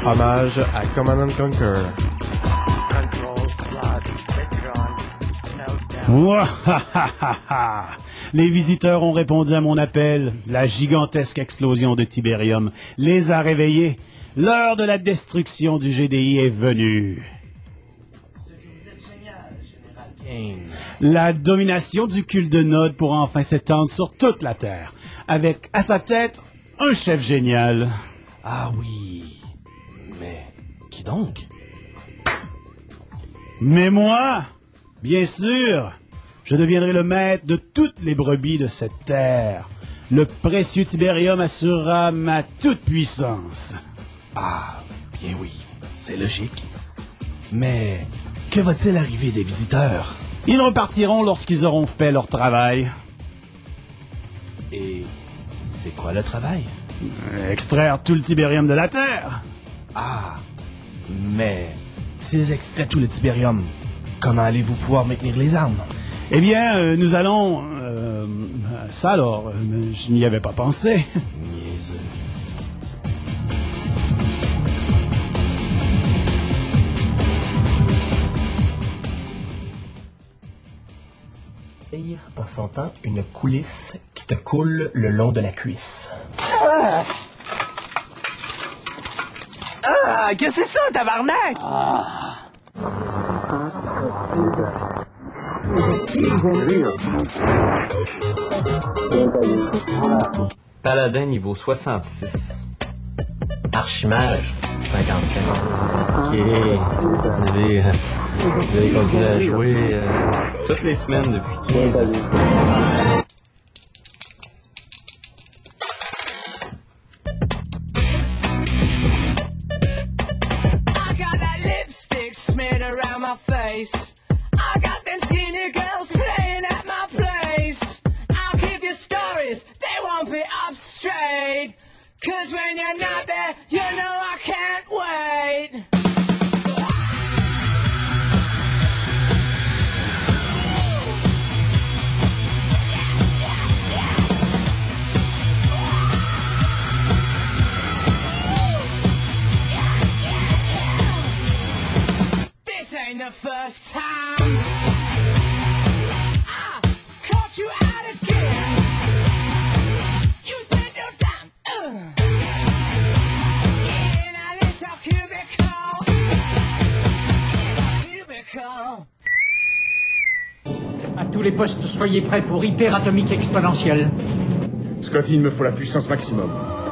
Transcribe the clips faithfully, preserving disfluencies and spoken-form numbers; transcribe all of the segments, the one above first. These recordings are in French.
Hommage à Command and Conquer. Mouahahaha! Les visiteurs ont répondu à mon appel. La gigantesque explosion de Tiberium les a réveillés. L'heure de la destruction du G D I est venue. Ce que vous êtes génial, Général Kane. La domination du culte de Nod pourra enfin s'étendre sur toute la Terre, avec à sa tête un chef génial. Ah oui, mais qui donc? Mais moi, bien sûr, je deviendrai le maître de toutes les brebis de cette terre. Le précieux Tiberium assurera ma toute-puissance. Ah, bien oui, c'est logique. Mais que va-t-il arriver des visiteurs? Ils repartiront lorsqu'ils auront fait leur travail. Et c'est quoi le travail? Extraire tout le Tiberium de la Terre. Ah, mais s'ils extraient tout le Tiberium, comment allez-vous pouvoir maintenir les armes? Eh bien, euh, nous allons... Euh, ça alors, euh, je n'y avais pas pensé. Niaiseux. En sentant une coulisse qui te coule le long de la cuisse. Ah! Ah! Qu'est-ce que c'est ça, tabarnak? Ah! Paladin niveau soixante-six. Archimage, cinquante-cinq. Ok. Vous avez, euh, vous avez continué à jouer euh, toutes les semaines depuis quinze ans. I got that lipstick smeared around my face. I got them skinny girls playing at my place. I'll keep your stories, they won't be up straight. Cause when you're not there, you know I can't wait. This ain't the first time I caught you out again. You spent your time uh. in a little cubicle. Cubicle. À tous les postes, soyez prêts pour hyperatomique exponentielle. Scotty, il me faut la puissance maximum.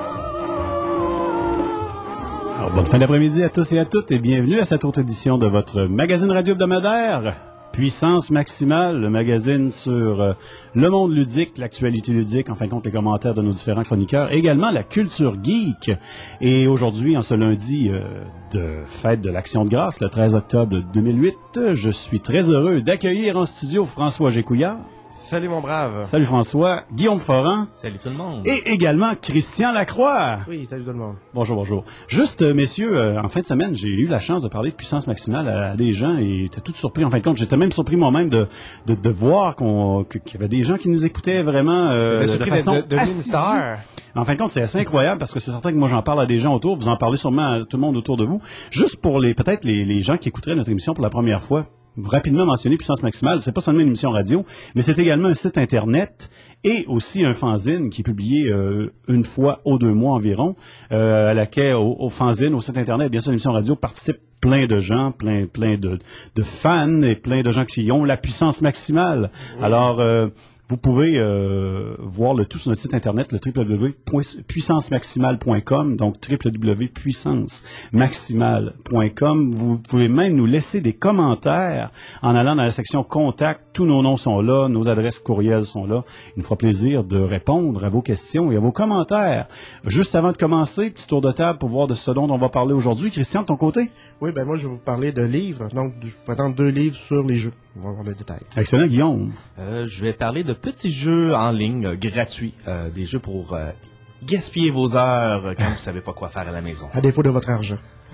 Alors, bonne fin d'après-midi à tous et à toutes et bienvenue à cette autre édition de votre magazine radio hebdomadaire Puissance Maximale, le magazine sur euh, le monde ludique, l'actualité ludique, en fin de compte les commentaires de nos différents chroniqueurs, également la culture geek. Et aujourd'hui, en ce lundi euh, de fête de l'Action de grâce, le treize octobre deux mille huit, je suis très heureux d'accueillir en studio François Gécouillard. Salut mon brave. Salut François. Guillaume Foran. Salut tout le monde. Et également Christian Lacroix. Oui, salut tout le monde. Bonjour, bonjour. Juste, euh, messieurs, euh, en fin de semaine, j'ai eu la chance de parler de puissance maximale à, à des gens et j'étais tout surpris. En fin de compte, j'étais même surpris moi-même de, de, de voir qu'on, que, qu'il y avait des gens qui nous écoutaient vraiment euh, de, de façon de, de, de assidue. En fin de compte, c'est assez incroyable parce que c'est certain que moi, j'en parle à des gens autour. Vous en parlez sûrement à tout le monde autour de vous. Juste pour les peut-être les, les gens qui écouteraient notre émission pour la première fois. Rapidement mentionner Puissance Maximale, c'est pas seulement une émission radio, mais c'est également un site internet et aussi un fanzine qui est publié euh, une fois aux deux mois environ, euh, à laquelle au, au fanzine, au site internet, bien sûr, l'émission radio participe plein de gens, plein plein de, de fans et plein de gens qui y ont la puissance maximale. Oui. Alors euh, vous pouvez euh, voir le tout sur notre site internet, le w w w point puissance maximale point com, donc w w w point puissance maximale point com. Vous pouvez même nous laisser des commentaires en allant dans la section Contact. Tous nos noms sont là, nos adresses courriels sont là. Il nous fera plaisir de répondre à vos questions et à vos commentaires. Juste avant de commencer, petit tour de table pour voir de ce dont on va parler aujourd'hui. Christian, de ton côté? Oui, ben moi, je vais vous parler de livres. Donc, je vous présente deux livres sur les jeux. On va voir le détail. Excellent, Guillaume. Euh, je vais parler de petits jeux en ligne euh, gratuits. Euh, des jeux pour euh, gaspiller vos heures quand vous savez pas quoi faire à la maison. À défaut de votre argent.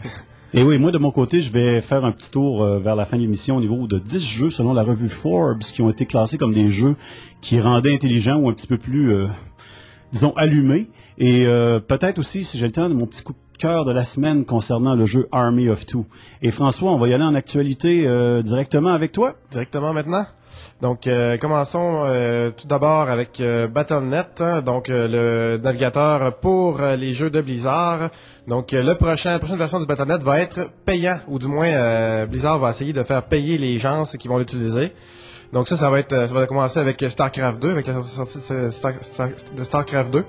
Et oui, moi, de mon côté, je vais faire un petit tour euh, vers la fin de l'émission au niveau de dix jeux, selon la revue Forbes, qui ont été classés comme des jeux qui rendaient intelligents ou un petit peu plus, euh, disons, allumés. Et euh, peut-être aussi, si j'ai le temps, de mon petit coup cœur de la semaine concernant le jeu Army of Two. Et François, on va y aller en actualité euh, directement avec toi. Directement maintenant. Donc, euh, commençons euh, tout d'abord avec euh, Battle point net, hein, donc euh, le navigateur pour euh, les jeux de Blizzard. Donc, euh, le prochain, la prochaine version du Battle point net va être payant, ou du moins euh, Blizzard va essayer de faire payer les gens qui vont l'utiliser. Donc ça, ça va être, ça va commencer avec StarCraft deux, avec la sortie de, Star, Star, de StarCraft deux.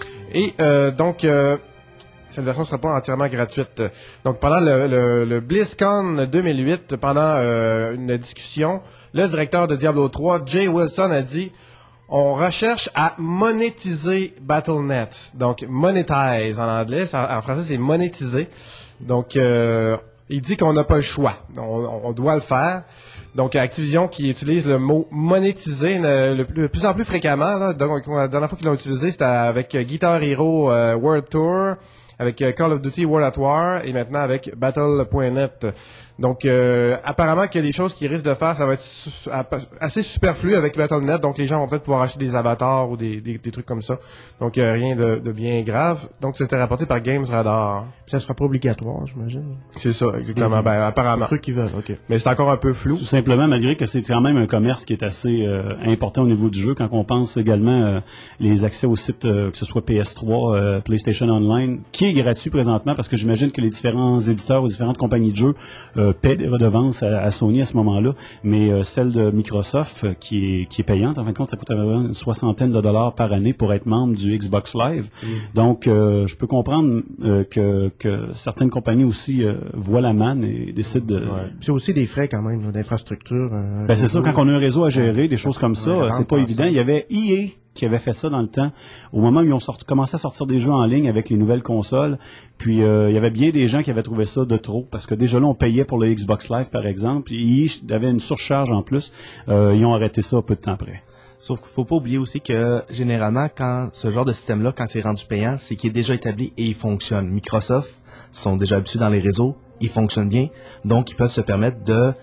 Et euh, donc, euh, cette version ne sera pas entièrement gratuite. Donc, pendant le, le, le BlizzCon deux mille huit, pendant euh, une discussion, le directeur de Diablo trois, Jay Wilson, a dit « On recherche à monétiser Battle point net. » Donc, « monetize » en anglais. En, en français, c'est « monétiser ». Donc, euh, il dit qu'on n'a pas le choix. On, on doit le faire. Donc, Activision qui utilise le mot « monétiser » le, le, le plus en plus fréquemment. Là. Donc, la dernière fois qu'ils l'ont utilisé, c'était avec Guitar Hero euh, World Tour, avec Call of Duty World at War et maintenant avec Battle point net. Donc, euh, apparemment qu'il y a des choses qui risquent de faire, ça va être su- assez superflu avec Battle point net. Donc, les gens vont peut-être pouvoir acheter des avatars ou des, des, des trucs comme ça. Donc, euh, rien de, de bien grave. Donc, c'était rapporté par Games Radar. Ça sera pas obligatoire, j'imagine. C'est ça, exactement. Mm-hmm. Ben, apparemment. Ceux qui veulent, ok. Mais c'est encore un peu flou. Tout simplement, malgré que c'est quand même un commerce qui est assez euh, important au niveau du jeu, quand on pense également euh, les accès au site, euh, que ce soit P S trois, euh, PlayStation Online, qui est gratuit présentement, parce que j'imagine que les différents éditeurs ou différentes compagnies de jeux euh, paient des redevances à, à Sony à ce moment-là, mais euh, celle de Microsoft, euh, qui est qui est payante, en fin de compte, ça coûte environ une soixantaine de dollars par année pour être membre du Xbox Live. Mm. Donc, euh, je peux comprendre euh, que, que certaines compagnies aussi euh, voient la manne et décident de... Ouais. C'est aussi des frais quand même, là, d'infrastructure. Euh, ben c'est ça, quand on a un réseau à gérer, des choses comme ça, ouais, c'est pas évident. Il y avait E A qui avait fait ça dans le temps, au moment où ils ont sorti, commencé à sortir des jeux en ligne avec les nouvelles consoles. Puis euh, il y avait bien des gens qui avaient trouvé ça de trop, parce que déjà là, on payait pour le Xbox Live, par exemple, puis E A avait une surcharge en plus. Euh, ils ont arrêté ça peu de temps après. Sauf qu'il faut pas oublier aussi que, généralement, quand ce genre de système-là, quand c'est rendu payant, c'est qu'il est déjà établi et il fonctionne. Microsoft sont déjà habitués dans les réseaux, ils fonctionnent bien, donc ils peuvent se permettre de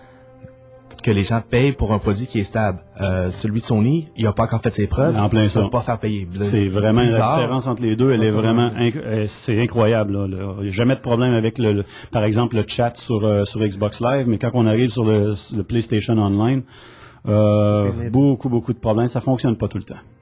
que les gens payent pour un produit qui est stable. Euh, celui de Sony, il n'a pas encore fait ses preuves. En plein ils ça. ne peuvent pas faire payer. C'est vraiment bizarre. La différence entre les deux, elle est vraiment, inc- c'est incroyable. Là, là. Il n'y a jamais de problème avec le, le par exemple, le chat sur euh, sur Xbox Live, mais quand on arrive sur le, le PlayStation Online, euh, beaucoup beaucoup de problèmes, ça fonctionne pas tout le temps.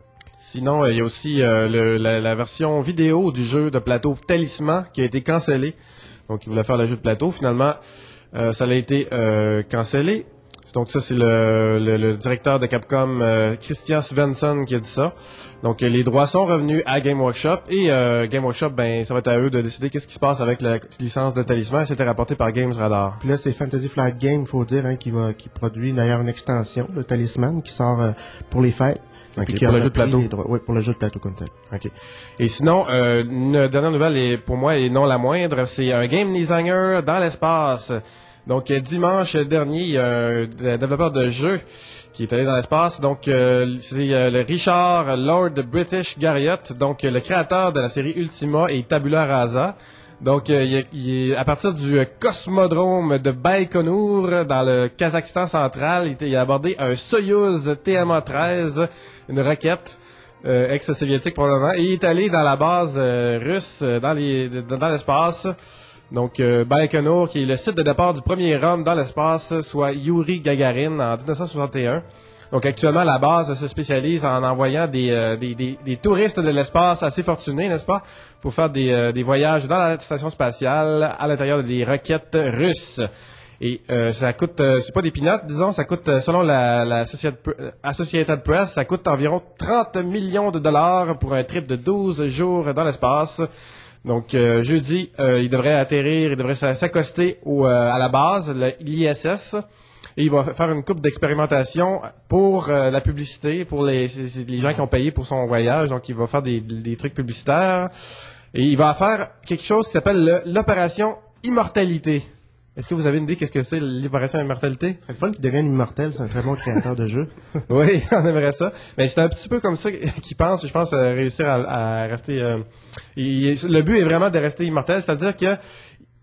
Sinon, il y a aussi euh, le, la, la version vidéo du jeu de plateau Talisman qui a été cancellée. Donc, ils voulaient faire le jeu de plateau. Finalement, euh, ça a été euh, cancellé. Donc, ça, c'est le, le, le directeur de Capcom, euh, Christian Svensson, qui a dit ça. Donc, les droits sont revenus à Game Workshop. Et euh, Game Workshop, ben, ça va être à eux de décider qu'est-ce qui se passe avec la licence de Talisman. C'était rapporté par Games Radar. Puis là, c'est Fantasy Flight Games, faut dire, hein, qui va, qui produit d'ailleurs une extension de Talisman qui sort euh, pour les fêtes. Okay, pour le jeu de plateau. Oui, pour le jeu de plateau comme tel. OK. Et sinon, euh, une dernière nouvelle, et pour moi, et non la moindre, c'est un game designer dans l'espace. Donc, dimanche dernier, il y a un développeur de jeu qui est allé dans l'espace. Donc, euh, c'est euh, le Richard Lord British Garriott, donc le créateur de la série Ultima et Tabula Rasa. Donc, euh, il, est, il est à partir du cosmodrome de Baïkonour, dans le Kazakhstan central. Il, il a abordé un Soyouz T M A treize, une roquette euh, ex-soviétique probablement, et il est allé dans la base euh, russe, euh, dans, les, dans, dans l'espace. Donc, euh, Baïkonour, qui est le site de départ du premier homme dans l'espace, soit Yuri Gagarin, en dix-neuf cent soixante et un. Donc, actuellement, la base se spécialise en envoyant des, euh, des, des, des touristes de l'espace assez fortunés, n'est-ce pas, pour faire des, euh, des voyages dans la station spatiale à l'intérieur des roquettes russes. Et euh, ça coûte, euh, c'est pas des peanuts, disons, ça coûte, euh, selon la, la Associated Press, ça coûte environ trente millions de dollars pour un trip de douze jours dans l'espace. Donc, euh, jeudi, euh, il devrait atterrir, il devrait s'accoster au, euh, à la base, l'I S S. Et il va faire une couple d'expérimentation pour euh, la publicité, pour les, c'est, c'est les gens qui ont payé pour son voyage. Donc, il va faire des, des trucs publicitaires. Et il va faire quelque chose qui s'appelle le, l'opération Immortalité. Est-ce que vous avez une idée qu'est-ce que c'est l'opération Immortalité? C'est le fun qu'il devienne immortel, c'est un très bon créateur de jeu. Oui, on aimerait ça. Mais c'est un petit peu comme ça qu'il pense, je pense, à réussir à, à rester... Euh, il, le but est vraiment de rester immortel, c'est-à-dire que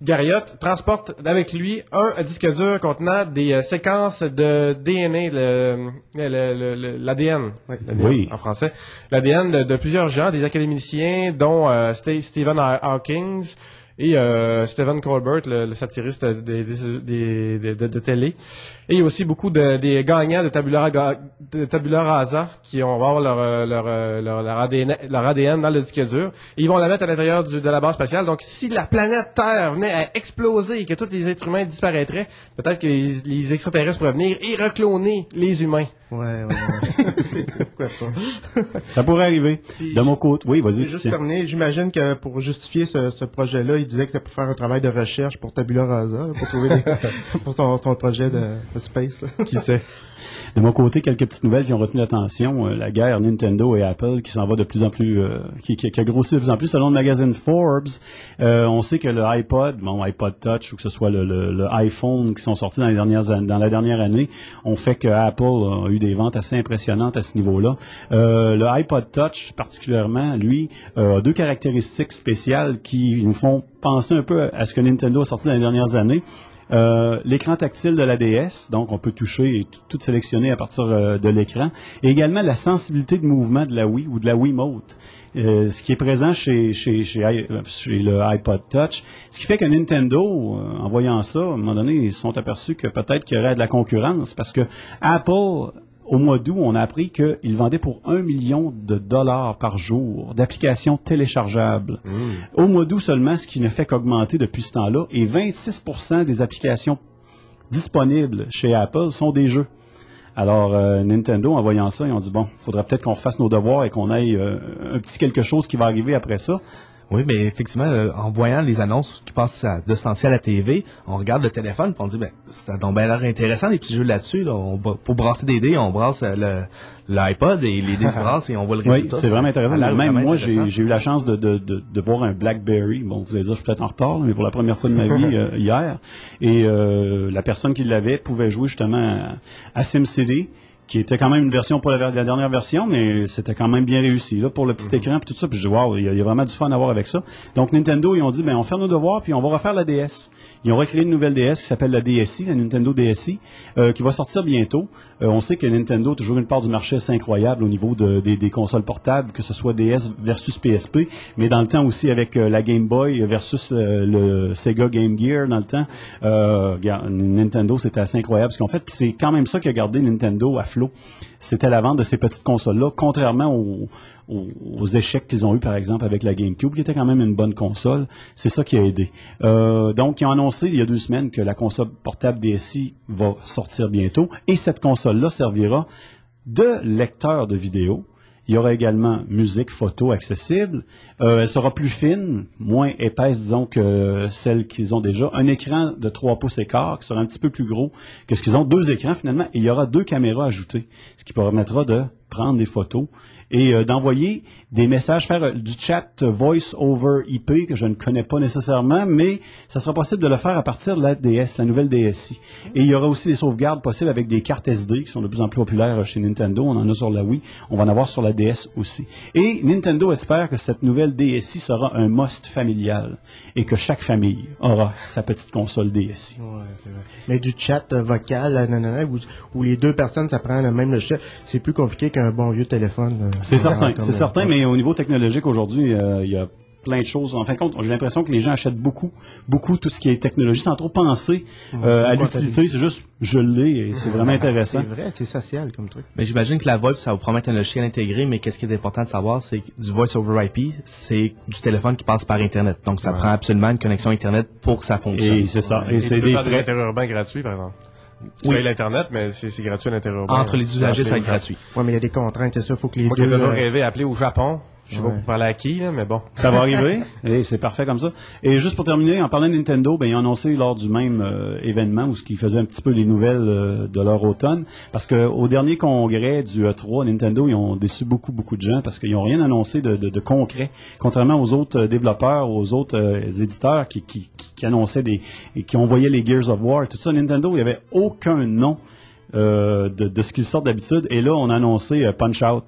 Garriott transporte avec lui un disque dur contenant des euh, séquences de D N A, le, le, le, le, l'A D N, oui, l'A D N oui. en français, l'A D N de, de plusieurs gens, des académiciens, dont euh, St- Stephen Hawking et euh, Stephen Colbert, le, le satiriste des, des, des, des, de, de télé. Et il y a aussi beaucoup de, des gagnants de Tabula, de Tabula Rasa qui vont avoir leur, leur, leur, leur, A D N, leur A D N dans le disque dur. Et ils vont la mettre à l'intérieur du, de la base spatiale. Donc, si la planète Terre venait à exploser et que tous les êtres humains disparaîtraient, peut-être que les, les extraterrestres pourraient venir et recloner les humains. Ouais, ouais, ouais. Pourquoi pas? Ça pourrait arriver. Puis, de mon côté, oui, vas-y. Juste terminer, j'imagine que pour justifier ce, ce projet-là, il disait que c'était pour faire un travail de recherche pour Tabula Rasa, là, pour trouver des, pour ton, ton projet de, de space. Qui sait? De mon côté, quelques petites nouvelles qui ont retenu l'attention. Euh, la guerre Nintendo et Apple qui s'en va de plus en plus, euh, qui, qui, qui a grossi de plus en plus. Selon le magazine Forbes, euh, on sait que le iPod, bon, iPod Touch ou que ce soit le, le, le iPhone qui sont sortis dans les dernières dans la dernière année, ont fait que Apple a eu des ventes assez impressionnantes à ce niveau-là. Euh, le iPod Touch, particulièrement, lui, euh, a deux caractéristiques spéciales qui nous font penser un peu à ce que Nintendo a sorti dans les dernières années. Euh, l'écran tactile de la D S, donc on peut toucher et tout, tout sélectionner à partir euh, de l'écran. Et également la sensibilité de mouvement de la Wii ou de la Wiimote, euh, ce qui est présent chez, chez, chez, chez le iPod Touch. Ce qui fait que Nintendo, euh, en voyant ça, à un moment donné, ils se sont aperçus que peut-être qu'il y aurait de la concurrence parce que Apple... Au mois d'août, on a appris qu'il vendait pour un million de dollars par jour d'applications téléchargeables. Mmh. Au mois d'août seulement, ce qui ne fait qu'augmenter depuis ce temps-là, et vingt-six pour cent des applications disponibles chez Apple sont des jeux. Alors, euh, Nintendo, en voyant ça, ils ont dit, bon, il faudrait peut-être qu'on fasse nos devoirs et qu'on aille euh, un petit quelque chose qui va arriver après ça. Oui, mais effectivement, euh, en voyant les annonces qui passent à, de ce temps-ci à la T V, on regarde le téléphone et on dit, ben, ça a donc bien l'air intéressant, les petits jeux là-dessus. Là. On, pour brasser des dés, on brasse euh, le, l'iPod et les dés se brassent et on voit le résultat. Oui, c'est vraiment intéressant. Même vraiment moi, intéressant. J'ai, j'ai eu la chance de, de, de, de voir un BlackBerry. Bon, vous allez dire, je suis peut-être en retard, mais pour la première fois de ma vie, euh, hier. Et euh, la personne qui l'avait pouvait jouer justement à, à SimCity, qui était quand même une version, pas la, la dernière version, mais c'était quand même bien réussi. Là, pour le petit mm-hmm. écran et tout ça, puis je dis, waouh, il y, y a vraiment du fun à voir avec ça. Donc, Nintendo, ils ont dit, ben, on fait nos devoirs, puis on va refaire la D S. Ils ont recréé une nouvelle D S qui s'appelle la D S i, la Nintendo D S i, euh, qui va sortir bientôt. Euh, on sait que Nintendo a toujours une part du marché assez incroyable au niveau de, des, des consoles portables, que ce soit D S versus P S P, mais dans le temps aussi avec euh, la Game Boy versus euh, le Sega Game Gear dans le temps. Euh, Nintendo, c'était assez incroyable ce qu'ils ont fait. Puis c'est quand même ça qui a gardé Nintendo à flot. C'était la vente de ces petites consoles-là, contrairement aux, aux, aux échecs qu'ils ont eu, par exemple, avec la GameCube, qui était quand même une bonne console. C'est ça qui a aidé. Euh, donc, ils ont annoncé il y a deux semaines que la console portable D S i va sortir bientôt, et cette console-là servira de lecteur de vidéo. Il y aura également musique, photo accessible. Euh, elle sera plus fine, moins épaisse, disons, que celle qu'ils ont déjà. Un écran de trois pouces et quart qui sera un petit peu plus gros que ce qu'ils ont. Deux écrans, finalement. Et il y aura deux caméras ajoutées, ce qui permettra de prendre des photos et euh, d'envoyer des messages, faire euh, du chat voice over I P que je ne connais pas nécessairement, mais ça sera possible de le faire à partir de la D S, la nouvelle D S i. Et il y aura aussi des sauvegardes possibles avec des cartes S D qui sont de plus en plus populaires chez Nintendo. On en a sur la Wii, on va en avoir sur la D S aussi. Et Nintendo espère que cette nouvelle D S i sera un must familial et que chaque famille aura sa petite console D S i. Ouais, c'est vrai. Mais du chat euh, vocal, nanana, où, où les deux personnes, ça prend le même logiciel, c'est plus compliqué qu'un bon vieux téléphone. Euh, c'est certain, c'est certain, mais au niveau technologique, aujourd'hui, euh, il y a plein de choses. En fin de compte, j'ai l'impression que les gens achètent beaucoup, beaucoup tout ce qui est technologie, sans trop penser euh, à l'utilité. C'est juste, je l'ai et c'est vraiment intéressant. C'est vrai, c'est social comme truc. Mais j'imagine que la VoIP, ça va promettre un logiciel intégré, mais qu'est-ce qui est important de savoir, c'est que du Voice over I P, c'est du téléphone qui passe par Internet. Donc, ça ouais. prend absolument une connexion Internet pour que ça fonctionne. Et c'est ça. Ouais. Et, et c'est des frais interurbains gratuits, par exemple. Tu oui. payes l'Internet, mais c'est, c'est gratuit à l'interurbain. Entre les usagers, ça va être gratuit. Oui, mais il y a des contraintes, c'est ça, il faut que les Moi deux... Moi qui ai toujours euh... rêvé appeler au Japon, je sais ouais. pas pour parler à qui, là, mais bon. Ça va arriver, et c'est parfait comme ça. Et juste pour terminer, en parlant de Nintendo, ben, ils ont annoncé lors du même euh, événement, où ils faisaient un petit peu les nouvelles euh, de leur automne, parce qu'au dernier congrès du E trois, Nintendo, ils ont déçu beaucoup, beaucoup de gens, parce qu'ils n'ont rien annoncé de, de, de concret, contrairement aux autres euh, développeurs, aux autres euh, éditeurs qui, qui, qui, qui annonçaient des... qui envoyaient les Gears of War, tout ça. Nintendo, il n'y avait aucun nom euh, de, de ce qu'ils sortent d'habitude, et là, on a annoncé euh, Punch-Out!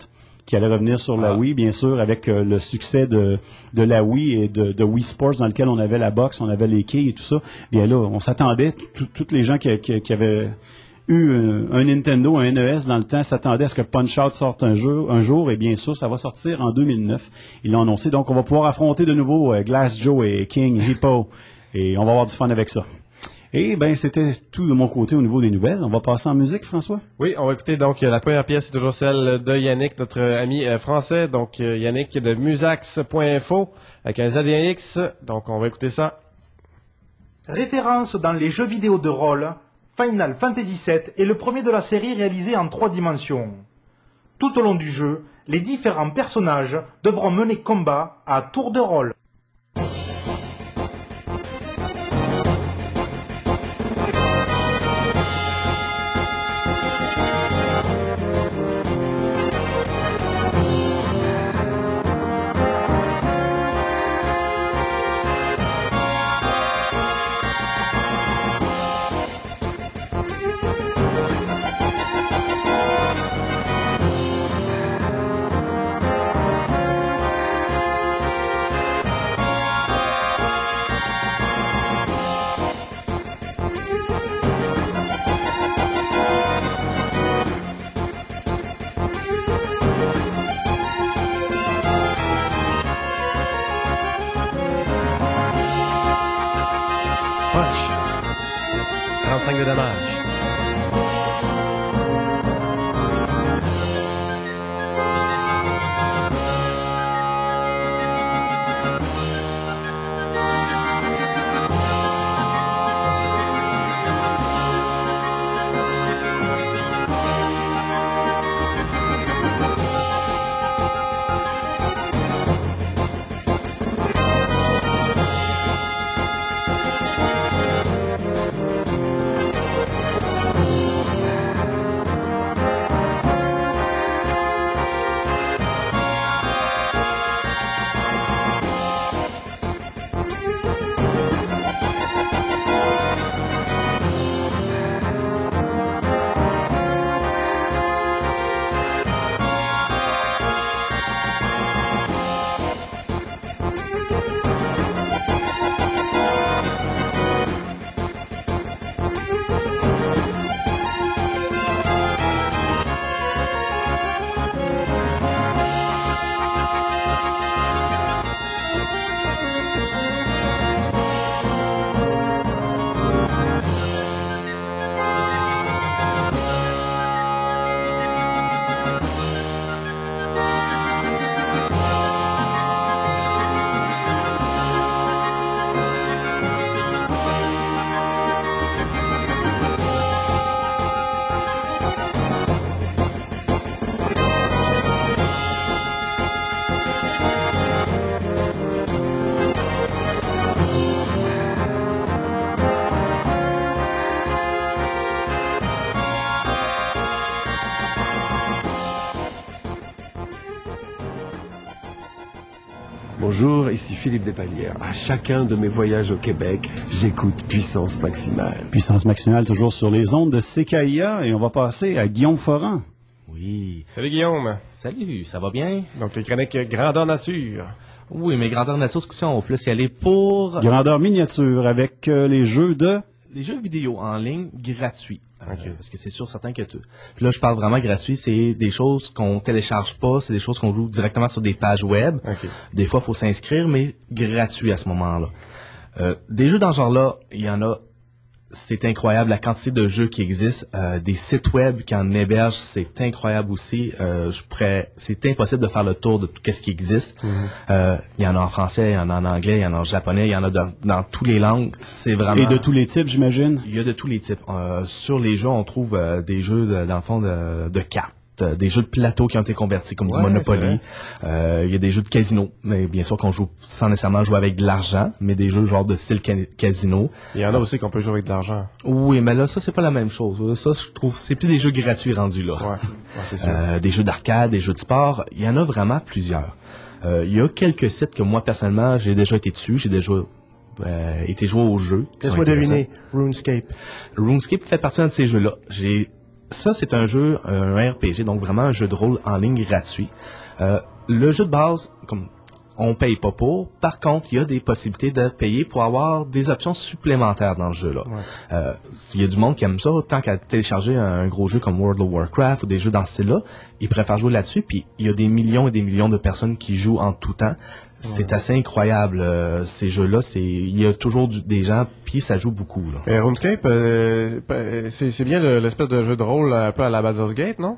qui allait revenir sur la Ah. Wii, bien sûr, avec euh, le succès de, de la Wii et de, de Wii Sports, dans lequel on avait la box, on avait les quilles et tout ça. Bien là, on s'attendait, tous les gens qui, qui, qui avaient eu un, un Nintendo, un N E S dans le temps, s'attendaient à ce que Punch-Out sorte un jour, un jour, et bien sûr, ça va sortir en deux mille neuf. Ils l'ont annoncé, donc on va pouvoir affronter de nouveau euh, Glass Joe et King Hippo, et on va avoir du fun avec ça. Et ben c'était tout de mon côté au niveau des nouvelles. On va passer en musique, François? Oui, on va écouter donc euh, la première pièce, c'est toujours celle de Yannick, notre ami euh, français. Donc euh, Yannick de musax point info avec un Z et un X. Donc on va écouter ça. Référence dans les jeux vidéo de rôle, Final Fantasy sept est le premier de la série réalisé en trois dimensions. Tout au long du jeu, les différents personnages devront mener combat à tour de rôle. Punch. trente-cinq de dommage. Bonjour, ici Philippe Despalières. À chacun de mes voyages au Québec, j'écoute Puissance Maximale. Puissance Maximale, toujours sur les ondes de C K I A, et on va passer à Guillaume Foran. Oui. Salut Guillaume. Salut, ça va bien? Donc les chroniques grandeur nature. Oui, mais grandeur nature, ce coup-ci, on va plus y aller pour... Grandeur miniature avec euh, les jeux de... Les jeux vidéo en ligne gratuits. Okay. Euh, parce que c'est sûr, certain que tout. Puis là, je parle vraiment gratuit, c'est des choses qu'on télécharge pas, c'est des choses qu'on joue directement sur des pages web. Okay. Des fois, il faut s'inscrire, mais gratuit à ce moment-là. Euh, des jeux dans ce genre-là, il y en a, c'est incroyable la quantité de jeux qui existent. Euh, des sites web qui en hébergent, c'est incroyable aussi. Euh, je pourrais, c'est impossible de faire le tour de tout ce qui existe. Mm-hmm. Euh, il y en a en français, il y en a en anglais, il y en a en japonais, il y en a dans, dans toutes les langues. C'est vraiment... Et de tous les types, j'imagine? Il y a de tous les types. Euh, sur les jeux, on trouve euh, des jeux, de, dans le fond, de, de cartes. Euh, des jeux de plateau qui ont été convertis comme ouais, du Monopoly. Euh, il y a des jeux de casino, mais bien sûr qu'on joue sans nécessairement jouer avec de l'argent, mais des jeux genre de style ca- casino. Il y en a aussi qu'on peut jouer avec de l'argent. Oui, mais là, ça, c'est pas la même chose. Ça, je trouve, c'est plus des jeux gratuits rendus là. Ouais, ouais c'est sûr. Euh, des jeux d'arcade, des jeux de sport, il y en a vraiment plusieurs. Euh, il y a quelques sites que moi, personnellement, j'ai déjà été dessus, j'ai déjà euh, été joué au jeu. Laisse-moi deviner, RuneScape. RuneScape fait partie d'un de ces jeux-là. J'ai ça, c'est un jeu, un R P G, donc vraiment un jeu de rôle en ligne gratuit. Euh, le jeu de base, comme on paye pas pour. Par contre, il y a des possibilités de payer pour avoir des options supplémentaires dans le jeu-là. Ouais. Euh, s'il y a du monde qui aime ça, tant qu'à télécharger un gros jeu comme World of Warcraft ou des jeux dans ce style-là, ils préfèrent jouer là-dessus. Puis il y a des millions et des millions de personnes qui jouent en tout temps. C'est ouais. assez incroyable, euh, ces jeux-là. C'est, il y a toujours du, des gens, puis ça joue beaucoup. Là. Euh, RuneScape, euh, c'est, c'est bien le, l'espèce de jeu de rôle un peu à la Baldur's Gate, non?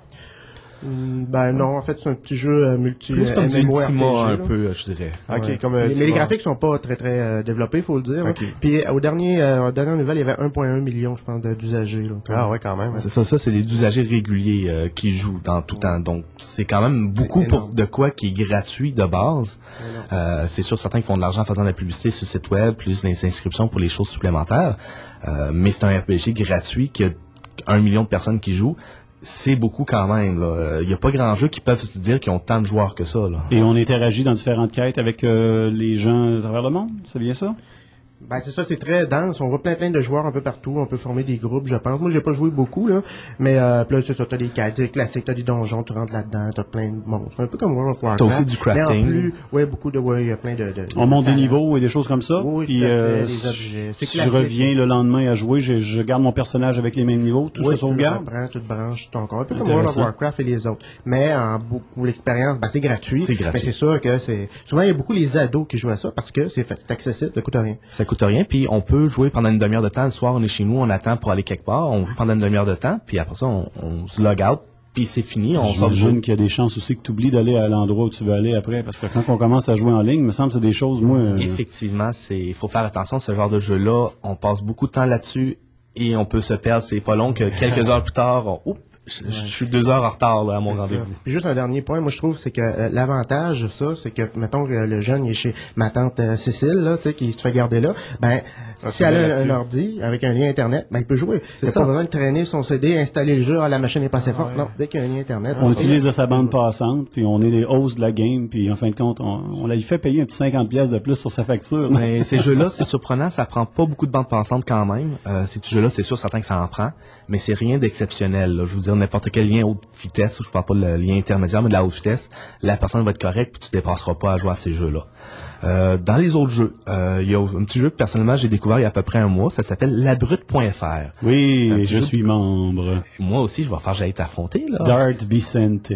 Ben non, en fait, c'est un petit jeu euh, multi Plus comme du Ultima un là. peu, je dirais. Ok, ouais. comme euh, mais, mais les graphiques sont pas très très euh, développés, faut le dire. Okay. Puis au dernier, euh, aux dernières nouvelles, il y avait un virgule un million, je pense, d'usagers. Là, ah ouais, quand même. Ouais. C'est ça, ça, c'est des usagers réguliers euh, qui jouent dans tout temps. Donc c'est quand même beaucoup pour de quoi qui est gratuit de base. Euh, c'est sûr, certains qui font de l'argent en faisant de la publicité sur le site web, plus les inscriptions pour les choses supplémentaires. Euh, mais c'est un R P G gratuit qui a un million de personnes qui jouent. C'est beaucoup quand même. Il n'y a pas grand jeu qui peuvent se dire qu'ils ont tant de joueurs que ça. Là. Et on interagit dans différentes quêtes avec euh, les gens à travers le monde, c'est bien ça? Ben c'est ça, c'est très dense. On voit plein plein de joueurs un peu partout. On peut former des groupes, je pense. Moi, j'ai pas joué beaucoup là, mais euh, là c'est ça, t'as des quêtes, des classiques, t'as des donjons, tu rentres là-dedans, t'as plein de monstres, un peu comme World of Warcraft. T'as aussi du crafting. Mais en plus, ouais, beaucoup de, ouais, il y a plein de. de on monte des niveaux et des choses comme ça. Oui, puis fait, euh, des objets. C'est si je reviens le lendemain à jouer, je, je garde mon personnage avec les mêmes niveaux, tout oui, se sauvegarde. Tu reprends, tu te branches ton compte, un peu comme World of Warcraft et les autres. Mais en beaucoup l'expérience, ben c'est gratuit. C'est gratuit. Mais c'est sûr que c'est. Souvent, il y a beaucoup les ados qui jouent à ça parce que c'est, c'est accessible, ça coûte rien. Ça coûte rien, puis on peut jouer pendant une demi-heure de temps. Le soir, on est chez nous, on attend pour aller quelque part, on joue pendant une demi-heure de temps, puis après ça, on, on se log out, puis c'est fini, on sort du jeu. J'imagine qu'il y a des chances aussi que tu oublies d'aller à l'endroit où tu veux aller après, parce que quand on commence à jouer en ligne, il me semble que c'est des choses, moi... Euh... Effectivement, c'est, il faut faire attention à ce genre de jeu-là. On passe beaucoup de temps là-dessus et on peut se perdre. C'est pas long que quelques heures plus tard, on... Oups, Je, ouais. je suis deux heures en retard là, à mon rendez-vous. Puis juste un dernier point, moi je trouve, c'est que euh, l'avantage de ça, c'est que, mettons que le jeune il est chez ma tante euh, Cécile, là, tu sais, qui se fait garder là, ben, ah, si elle a un, un ordi avec un lien Internet, ben il peut jouer. Il n'a pas besoin de traîner son C D, installer le jeu, ah, la machine est pas assez forte. Ouais. Non, dès qu'il y a un lien Internet. On utilise sa bande passante, puis on est les hosts de la game, puis en fin de compte, on, on l'a fait payer un petit cinquante pièces de plus sur sa facture. Mais ces jeux-là, c'est surprenant, ça prend pas beaucoup de bande passante quand même. Euh, ces jeux-là, c'est sûr, certain que ça en prend, mais c'est rien d'exceptionnel. Là. Je veux dire, n'importe quel lien haute vitesse, je parle pas de le lien intermédiaire, mais de la haute vitesse, la personne va être correcte, puis tu dépasseras pas à jouer à ces jeux-là. Euh, dans les autres jeux, euh, il y a un petit jeu que personnellement j'ai découvert il y a à peu près un mois, ça s'appelle labrut point f r. Oui, je suis membre. Moi aussi, je vais faire j'allais t'affronter là. Dart Vicente.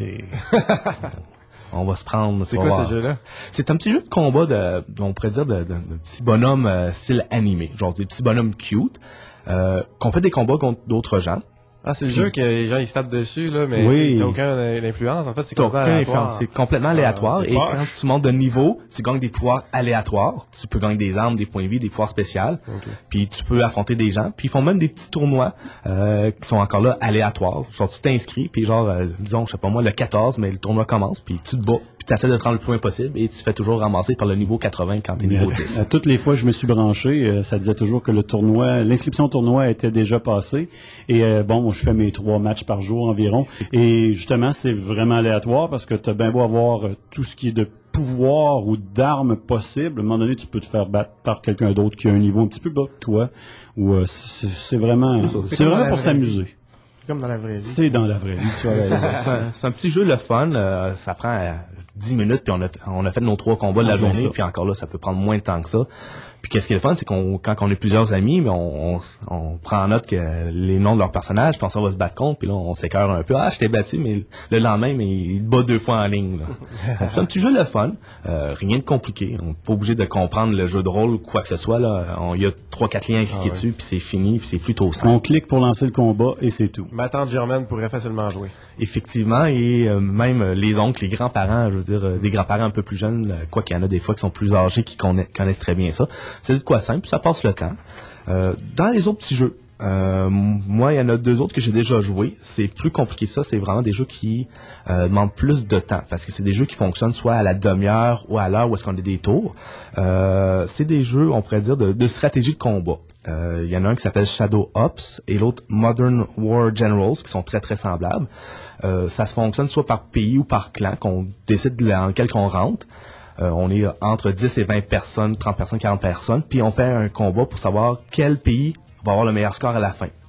On va se prendre. C'est quoi ce jeu-là? C'est un petit jeu de combat de, on pourrait dire, de, de, de petits bonhommes euh, style animé, genre des petits bonhommes cute, euh, qu'on fait des combats contre d'autres gens. Ah, c'est le jeu que les gens ils se tapent dessus, là, mais oui. il n'y a aucune influence. En fait, c'est complètement aléatoire. C'est complètement aléatoire. Ah, et quand tu montes de niveau, tu gagnes des pouvoirs aléatoires. Tu peux gagner des armes, des points de vie, des pouvoirs spéciaux. Okay. Puis tu peux affronter des gens. Puis ils font même des petits tournois euh, qui sont encore là aléatoires. Genre, tu t'inscris, puis genre, euh, disons, je sais pas moi, le quatorze, mais le tournoi commence, puis tu te bats. Puis tu essaies de te rendre le plus loin possible et tu te fais toujours ramasser par le niveau quatre-vingts quand tu es niveau dix. À toutes les fois que je me suis branché, euh, ça disait toujours que le tournoi, l'inscription au tournoi était déjà passée. Et euh, bon, je fais mes trois matchs par jour environ. Et justement, c'est vraiment aléatoire parce que tu as bien beau avoir euh, tout ce qui est de pouvoir ou d'armes possibles. À un moment donné, tu peux te faire battre par quelqu'un d'autre qui a un niveau un petit peu bas que toi. Ou euh, c'est, c'est vraiment, c'est, c'est vraiment pour s'amuser. Comme dans la vraie vie. C'est dans la vraie vie. c'est, un, c'est un petit jeu le fun. Euh, ça prend euh, dix minutes, puis on a, on a fait nos trois combats de la journée, ça. Puis encore là, ça peut prendre moins de temps que ça. Puis qu'est-ce qui est le fun, c'est qu'on quand on est plusieurs amis, on, on, on prend en note que les noms de leurs personnages, puis on va se battre contre, puis là, on s'écœure un peu. Ah, je t'ai battu, mais le lendemain, mais il te bat deux fois en ligne. Là. Donc, c'est un petit jeu le fun. Euh, rien de compliqué. On n'est pas obligé de comprendre le jeu de rôle ou quoi que ce soit. Là. Il y a trois quatre liens cliqués ah, dessus, ouais. Puis c'est fini, puis c'est plutôt simple. On clique pour lancer le combat, et c'est tout. Ma tante Germaine pourrait facilement jouer. Effectivement, et euh, même euh, les oncles, les grands-parents, je veux dire, euh, des grands-parents un peu plus jeunes, euh, quoi qu'il y en a des fois qui sont plus âgés, qui connaissent, connaissent très bien ça. C'est de quoi simple, ça passe le temps. Euh, dans les autres petits jeux, euh, moi, il y en a deux autres que j'ai déjà joués. C'est plus compliqué que ça, c'est vraiment des jeux qui euh, demandent plus de temps, parce que c'est des jeux qui fonctionnent soit à la demi-heure ou à l'heure où est-ce qu'on a des tours. Euh, c'est des jeux, on pourrait dire, de, de stratégie de combat. Il euh, y en a un qui s'appelle Shadow Ops et l'autre Modern War Generals, qui sont très très semblables. Euh, ça se fonctionne soit par pays ou par clan, qu'on décide dans lequel qu'on rentre. Euh, on est entre dix et vingt personnes, trente personnes, quarante personnes, puis on fait un combat pour savoir quel pays va avoir le meilleur score à la fin.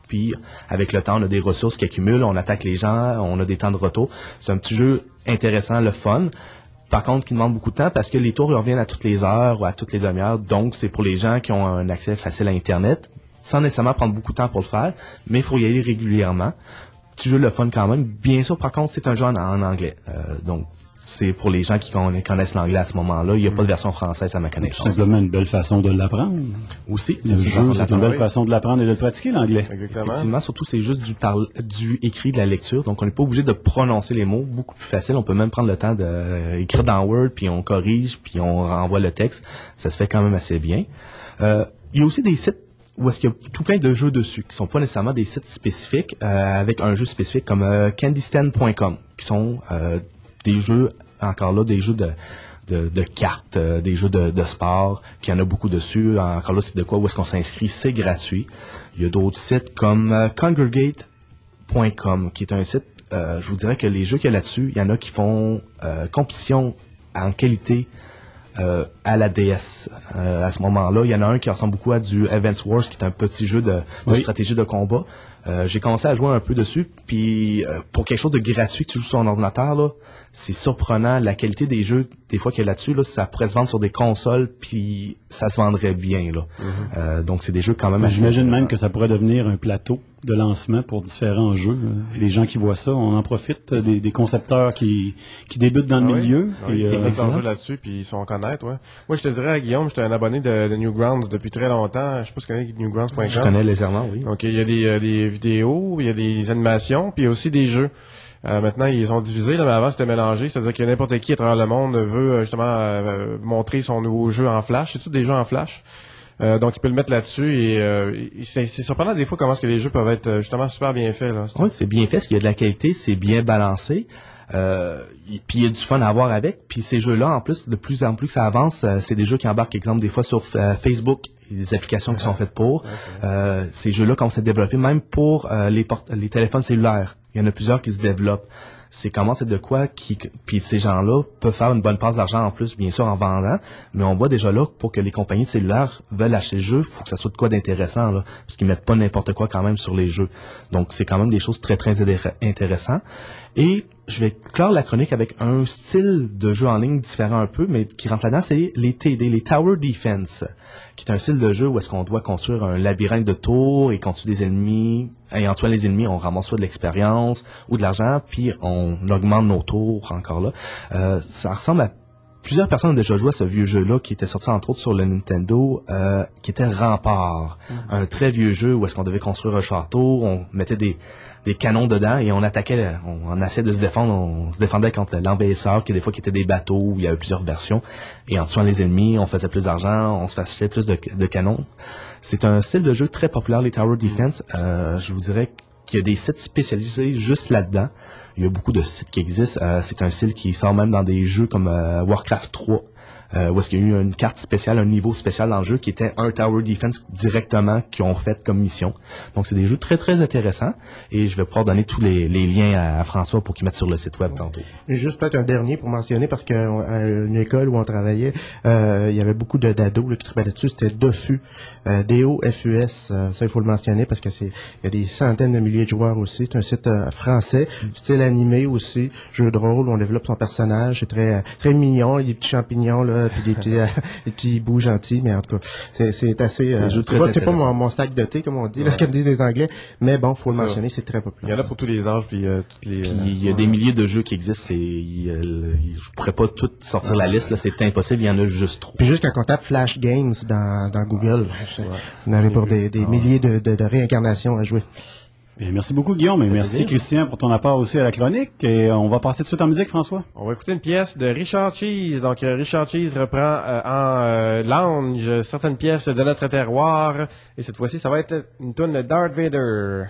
puis avec le temps, on a des ressources qui accumulent, on attaque les gens, on a des temps de retour. C'est un petit jeu intéressant, le fun. Par contre, qui demande beaucoup de temps parce que les tours reviennent à toutes les heures ou à toutes les demi-heures. Donc, c'est pour les gens qui ont un accès facile à Internet, sans nécessairement prendre beaucoup de temps pour le faire, mais il faut y aller régulièrement. Petit jeu, le fun quand même. Bien sûr, par contre, c'est un jeu en, en anglais. Euh, donc, c'est pour les gens qui connaissent l'anglais à ce moment-là. Il n'y a pas de version française à ma connaissance. C'est simplement une belle façon de l'apprendre. Aussi. Le jeu, c'est une belle façon de l'apprendre et de le pratiquer, l'anglais. Exactement. Effectivement, surtout, c'est juste du, par... du écrit, de la lecture. Donc, on n'est pas obligé de prononcer les mots. Beaucoup plus facile. On peut même prendre le temps d'écrire dans Word, puis on corrige, puis on renvoie le texte. Ça se fait quand même assez bien. Euh, il y a aussi des sites où est-ce qu'il y a tout plein de jeux dessus, qui sont pas nécessairement des sites spécifiques, euh, avec un jeu spécifique comme euh, candy stand point com, qui sont euh, des jeux, encore là, des jeux de, de, de cartes, euh, des jeux de, de sport, qui en a beaucoup dessus. Encore là, c'est de quoi, où est-ce qu'on s'inscrit, c'est gratuit. Il y a d'autres sites comme euh, congregate point com, qui est un site, euh, je vous dirais que les jeux qu'il y a là-dessus, il y en a qui font euh, compétition en qualité Euh, à la D S. Euh, à ce moment-là, il y en a un qui ressemble beaucoup à du Advance Wars, qui est un petit jeu de, de oui. stratégie de combat. Euh, j'ai commencé à jouer un peu dessus, puis euh, pour quelque chose de gratuit que tu joues sur un ordinateur, là, c'est surprenant. La qualité des jeux, des fois qu'il y a là-dessus, là, ça pourrait se vendre sur des consoles, puis ça se vendrait bien. Là. Mm-hmm. euh, donc, c'est des jeux quand même... J'imagine même que ça pourrait devenir un plateau de lancement pour différents jeux. Les gens qui voient ça, on en profite, des, des concepteurs qui, qui débutent dans le ah milieu. Oui, oui, euh, ils jeu là-dessus, puis ils sont connaître. Ouais. Moi, je te dirais, à Guillaume, j'étais un abonné de, de Newgrounds depuis très longtemps. Je sais pas si tu connais Newgrounds point com. Je connais légèrement, oui. Donc, il y a des, euh, des vidéos, il y a des animations, puis il y a aussi des jeux. Euh, maintenant, ils sont divisés, là, mais avant, c'était mélangé. C'est-à-dire que n'importe qui à travers le monde veut euh, justement euh, montrer son nouveau jeu en Flash. C'est tout des jeux en Flash. Euh, donc, il peut le mettre là-dessus et, euh, et c'est, c'est surprenant des fois comment est-ce que les jeux peuvent être justement super bien faits. Là. Oui, c'est bien fait, parce qu'il y a de la qualité, c'est bien balancé. Euh, puis il y a du fun à avoir avec. Puis ces jeux-là, en plus, de plus en plus que ça avance, euh, c'est des jeux qui embarquent, exemple, des fois sur euh, Facebook, il y a des applications qui sont faites pour. Euh, ces jeux-là commencent à se développer même pour euh, les, port- les téléphones cellulaires. Il y en a plusieurs qui se développent. C'est comment c'est de quoi qui puis ces gens-là peuvent faire une bonne passe d'argent en plus, bien sûr, en vendant, mais on voit déjà là pour que les compagnies de cellulaires veulent acheter le jeu, il faut que ça soit de quoi d'intéressant, là, parce qu'ils mettent pas n'importe quoi quand même sur les jeux. Donc c'est quand même des choses très très intéressantes. Et je vais clore la chronique avec un style de jeu en ligne différent un peu, mais qui rentre là-dedans, c'est les T D, les Tower Defense, qui est un style de jeu où est-ce qu'on doit construire un labyrinthe de tours et qu'on tue des ennemis. Et en tuant les ennemis, on ramasse soit de l'expérience ou de l'argent, puis on augmente nos tours encore là. Euh, ça ressemble à... Plusieurs personnes ont déjà joué à ce vieux jeu-là qui était sorti entre autres sur le Nintendo, euh, qui était Rempart. Mm-hmm. Un très vieux jeu où est-ce qu'on devait construire un château, on mettait des, des canons dedans et on attaquait, on, on essayait de se défendre, on se défendait contre l'envahisseur, qui des fois qui étaient des bateaux, où il y avait plusieurs versions. Et en tuant les ennemis, on faisait plus d'argent, on se faisait plus de, de canons. C'est un style de jeu très populaire, les Tower Defense. Euh, je vous dirais qu'il y a des sites spécialisés juste là-dedans. Il y a beaucoup de sites qui existent. Euh, c'est un style qui sort même dans des jeux comme euh, Warcraft trois, euh, où est-ce qu'il y a eu une carte spéciale, un niveau spécial dans le jeu qui était un Tower Defense directement qu'ils ont fait comme mission. Donc c'est des jeux très très intéressants et je vais pouvoir donner tous les, les liens à, à François pour qu'il mette sur le site web tantôt. Et juste peut-être un dernier pour mentionner, parce qu'à une école où on travaillait, euh, il y avait beaucoup de, d'ados là, qui travaillaient dessus, c'était Dofus, euh, D O F U S, euh, ça il faut le mentionner parce que c'est il y a des centaines de milliers de joueurs aussi, c'est un site euh, français, mm. style animé aussi, jeu de rôle, on développe son personnage, c'est très très mignon, il y a des petits champignons là, puis des petits, euh, des petits bouts gentils, mais en tout cas, c'est, c'est assez... Euh, c'est pas, c'est pas mon, mon stack de thé, comme on dit, là, ouais. comme disent les Anglais, mais bon, faut le ça. mentionner, c'est très populaire. Il y en a pour tous les âges, puis euh, toutes les... Puis il y a des milliers de jeux qui existent, c'est, il, je pourrais pas tout sortir la liste, là, c'est impossible, il y en a juste trop. Puis juste quand on tape Flash Games dans, dans Google, ouais. on arrive pour des, des milliers de, de, de réincarnations à jouer. Bien, merci beaucoup, Guillaume, et merci, plaisir. Christian, pour ton apport aussi à la chronique. Et on va passer tout de suite en musique, François. On va écouter une pièce de Richard Cheese. Donc, euh, Richard Cheese reprend euh, en euh, lounge certaines pièces de notre terroir. Et cette fois-ci, ça va être une toune de Darth Vader.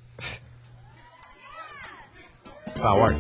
Star Wars.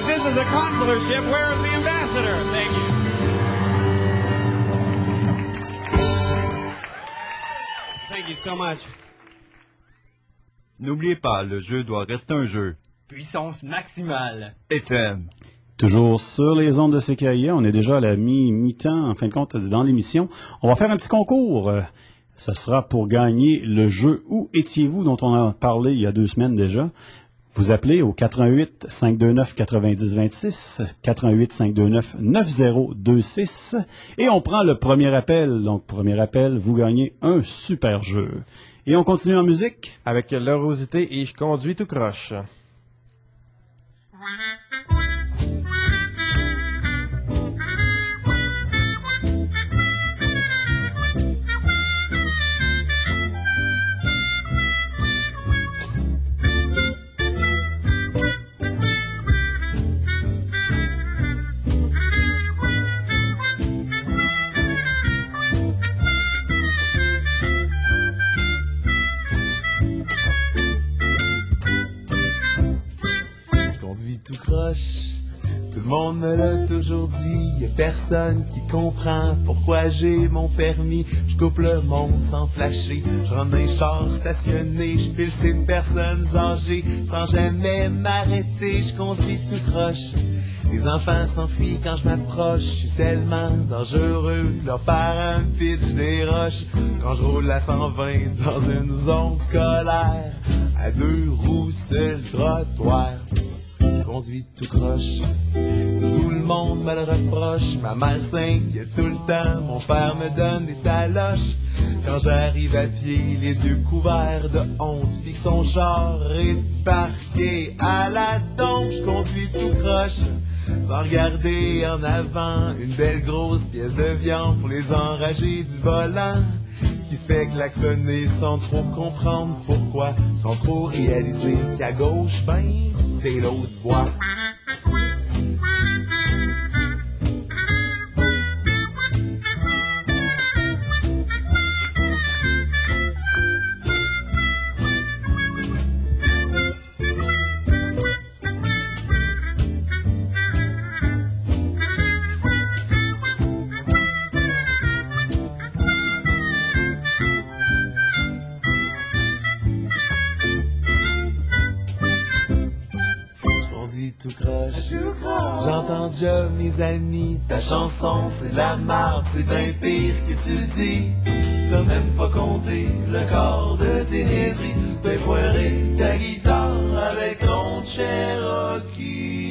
If this is a consularship, where is the ambassador? Thank you. Thank you so much. N'oubliez pas, le jeu doit rester un jeu. Puissance maximale. F M. Toujours sur les ondes de C K I A. On est déjà à la mi- mi-temps, en fin de compte, dans l'émission. On va faire un petit concours. Euh, Ça sera pour gagner le jeu Où étiez-vous dont on a parlé il y a deux semaines déjà. Vous appelez au quatre un huit, cinq deux neuf, neuf zéro deux six, quatre un huit, cinq deux neuf, neuf zéro deux six et on prend le premier appel. Donc, premier appel, vous gagnez un super jeu. Et on continue en musique. Avec l'orosité et je conduis tout croche. Tout croche, tout le monde me l'a toujours dit, y a personne qui comprend pourquoi j'ai mon permis. Je coupe le monde sans flasher, je rentre dans les chars stationnés, je pile ces personnes âgées sans jamais m'arrêter. Je conduis tout croche, les enfants s'enfuient quand je m'approche, je suis tellement dangereux, leurs parents me pitchent des roches. Quand je roule à cent vingt dans une zone scolaire, à deux roues sur le trottoir, conduit tout croche. Tout le monde me le reproche. Ma mère s'inquiète tout le temps. Mon père me donne des taloches. Quand j'arrive à pied, les yeux couverts de honte, puis que son char est parqué à la tombe, je conduis tout croche. Sans regarder en avant, une belle grosse pièce de viande pour les enragés du volant, qui se fait klaxonner sans trop comprendre pourquoi, sans trop réaliser qu'à gauche, ben, c'est l'autre voie. Tout croche, j'entends déjà mes amis, ta chanson c'est de la marde, c'est bien pire que tu le dis. T'as même pas compté le corps de tes niaiseries, t'as foiré ta guitare avec ton Cherokee.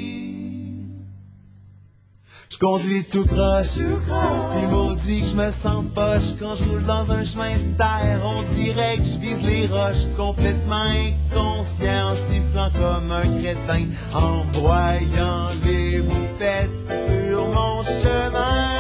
Je conduis tout croche, pis maudit que je me sens poche quand je roule dans un chemin de terre. On dirait que je vise les roches, complètement inconscient, en sifflant comme un crétin, en broyant les moufettes sur mon chemin.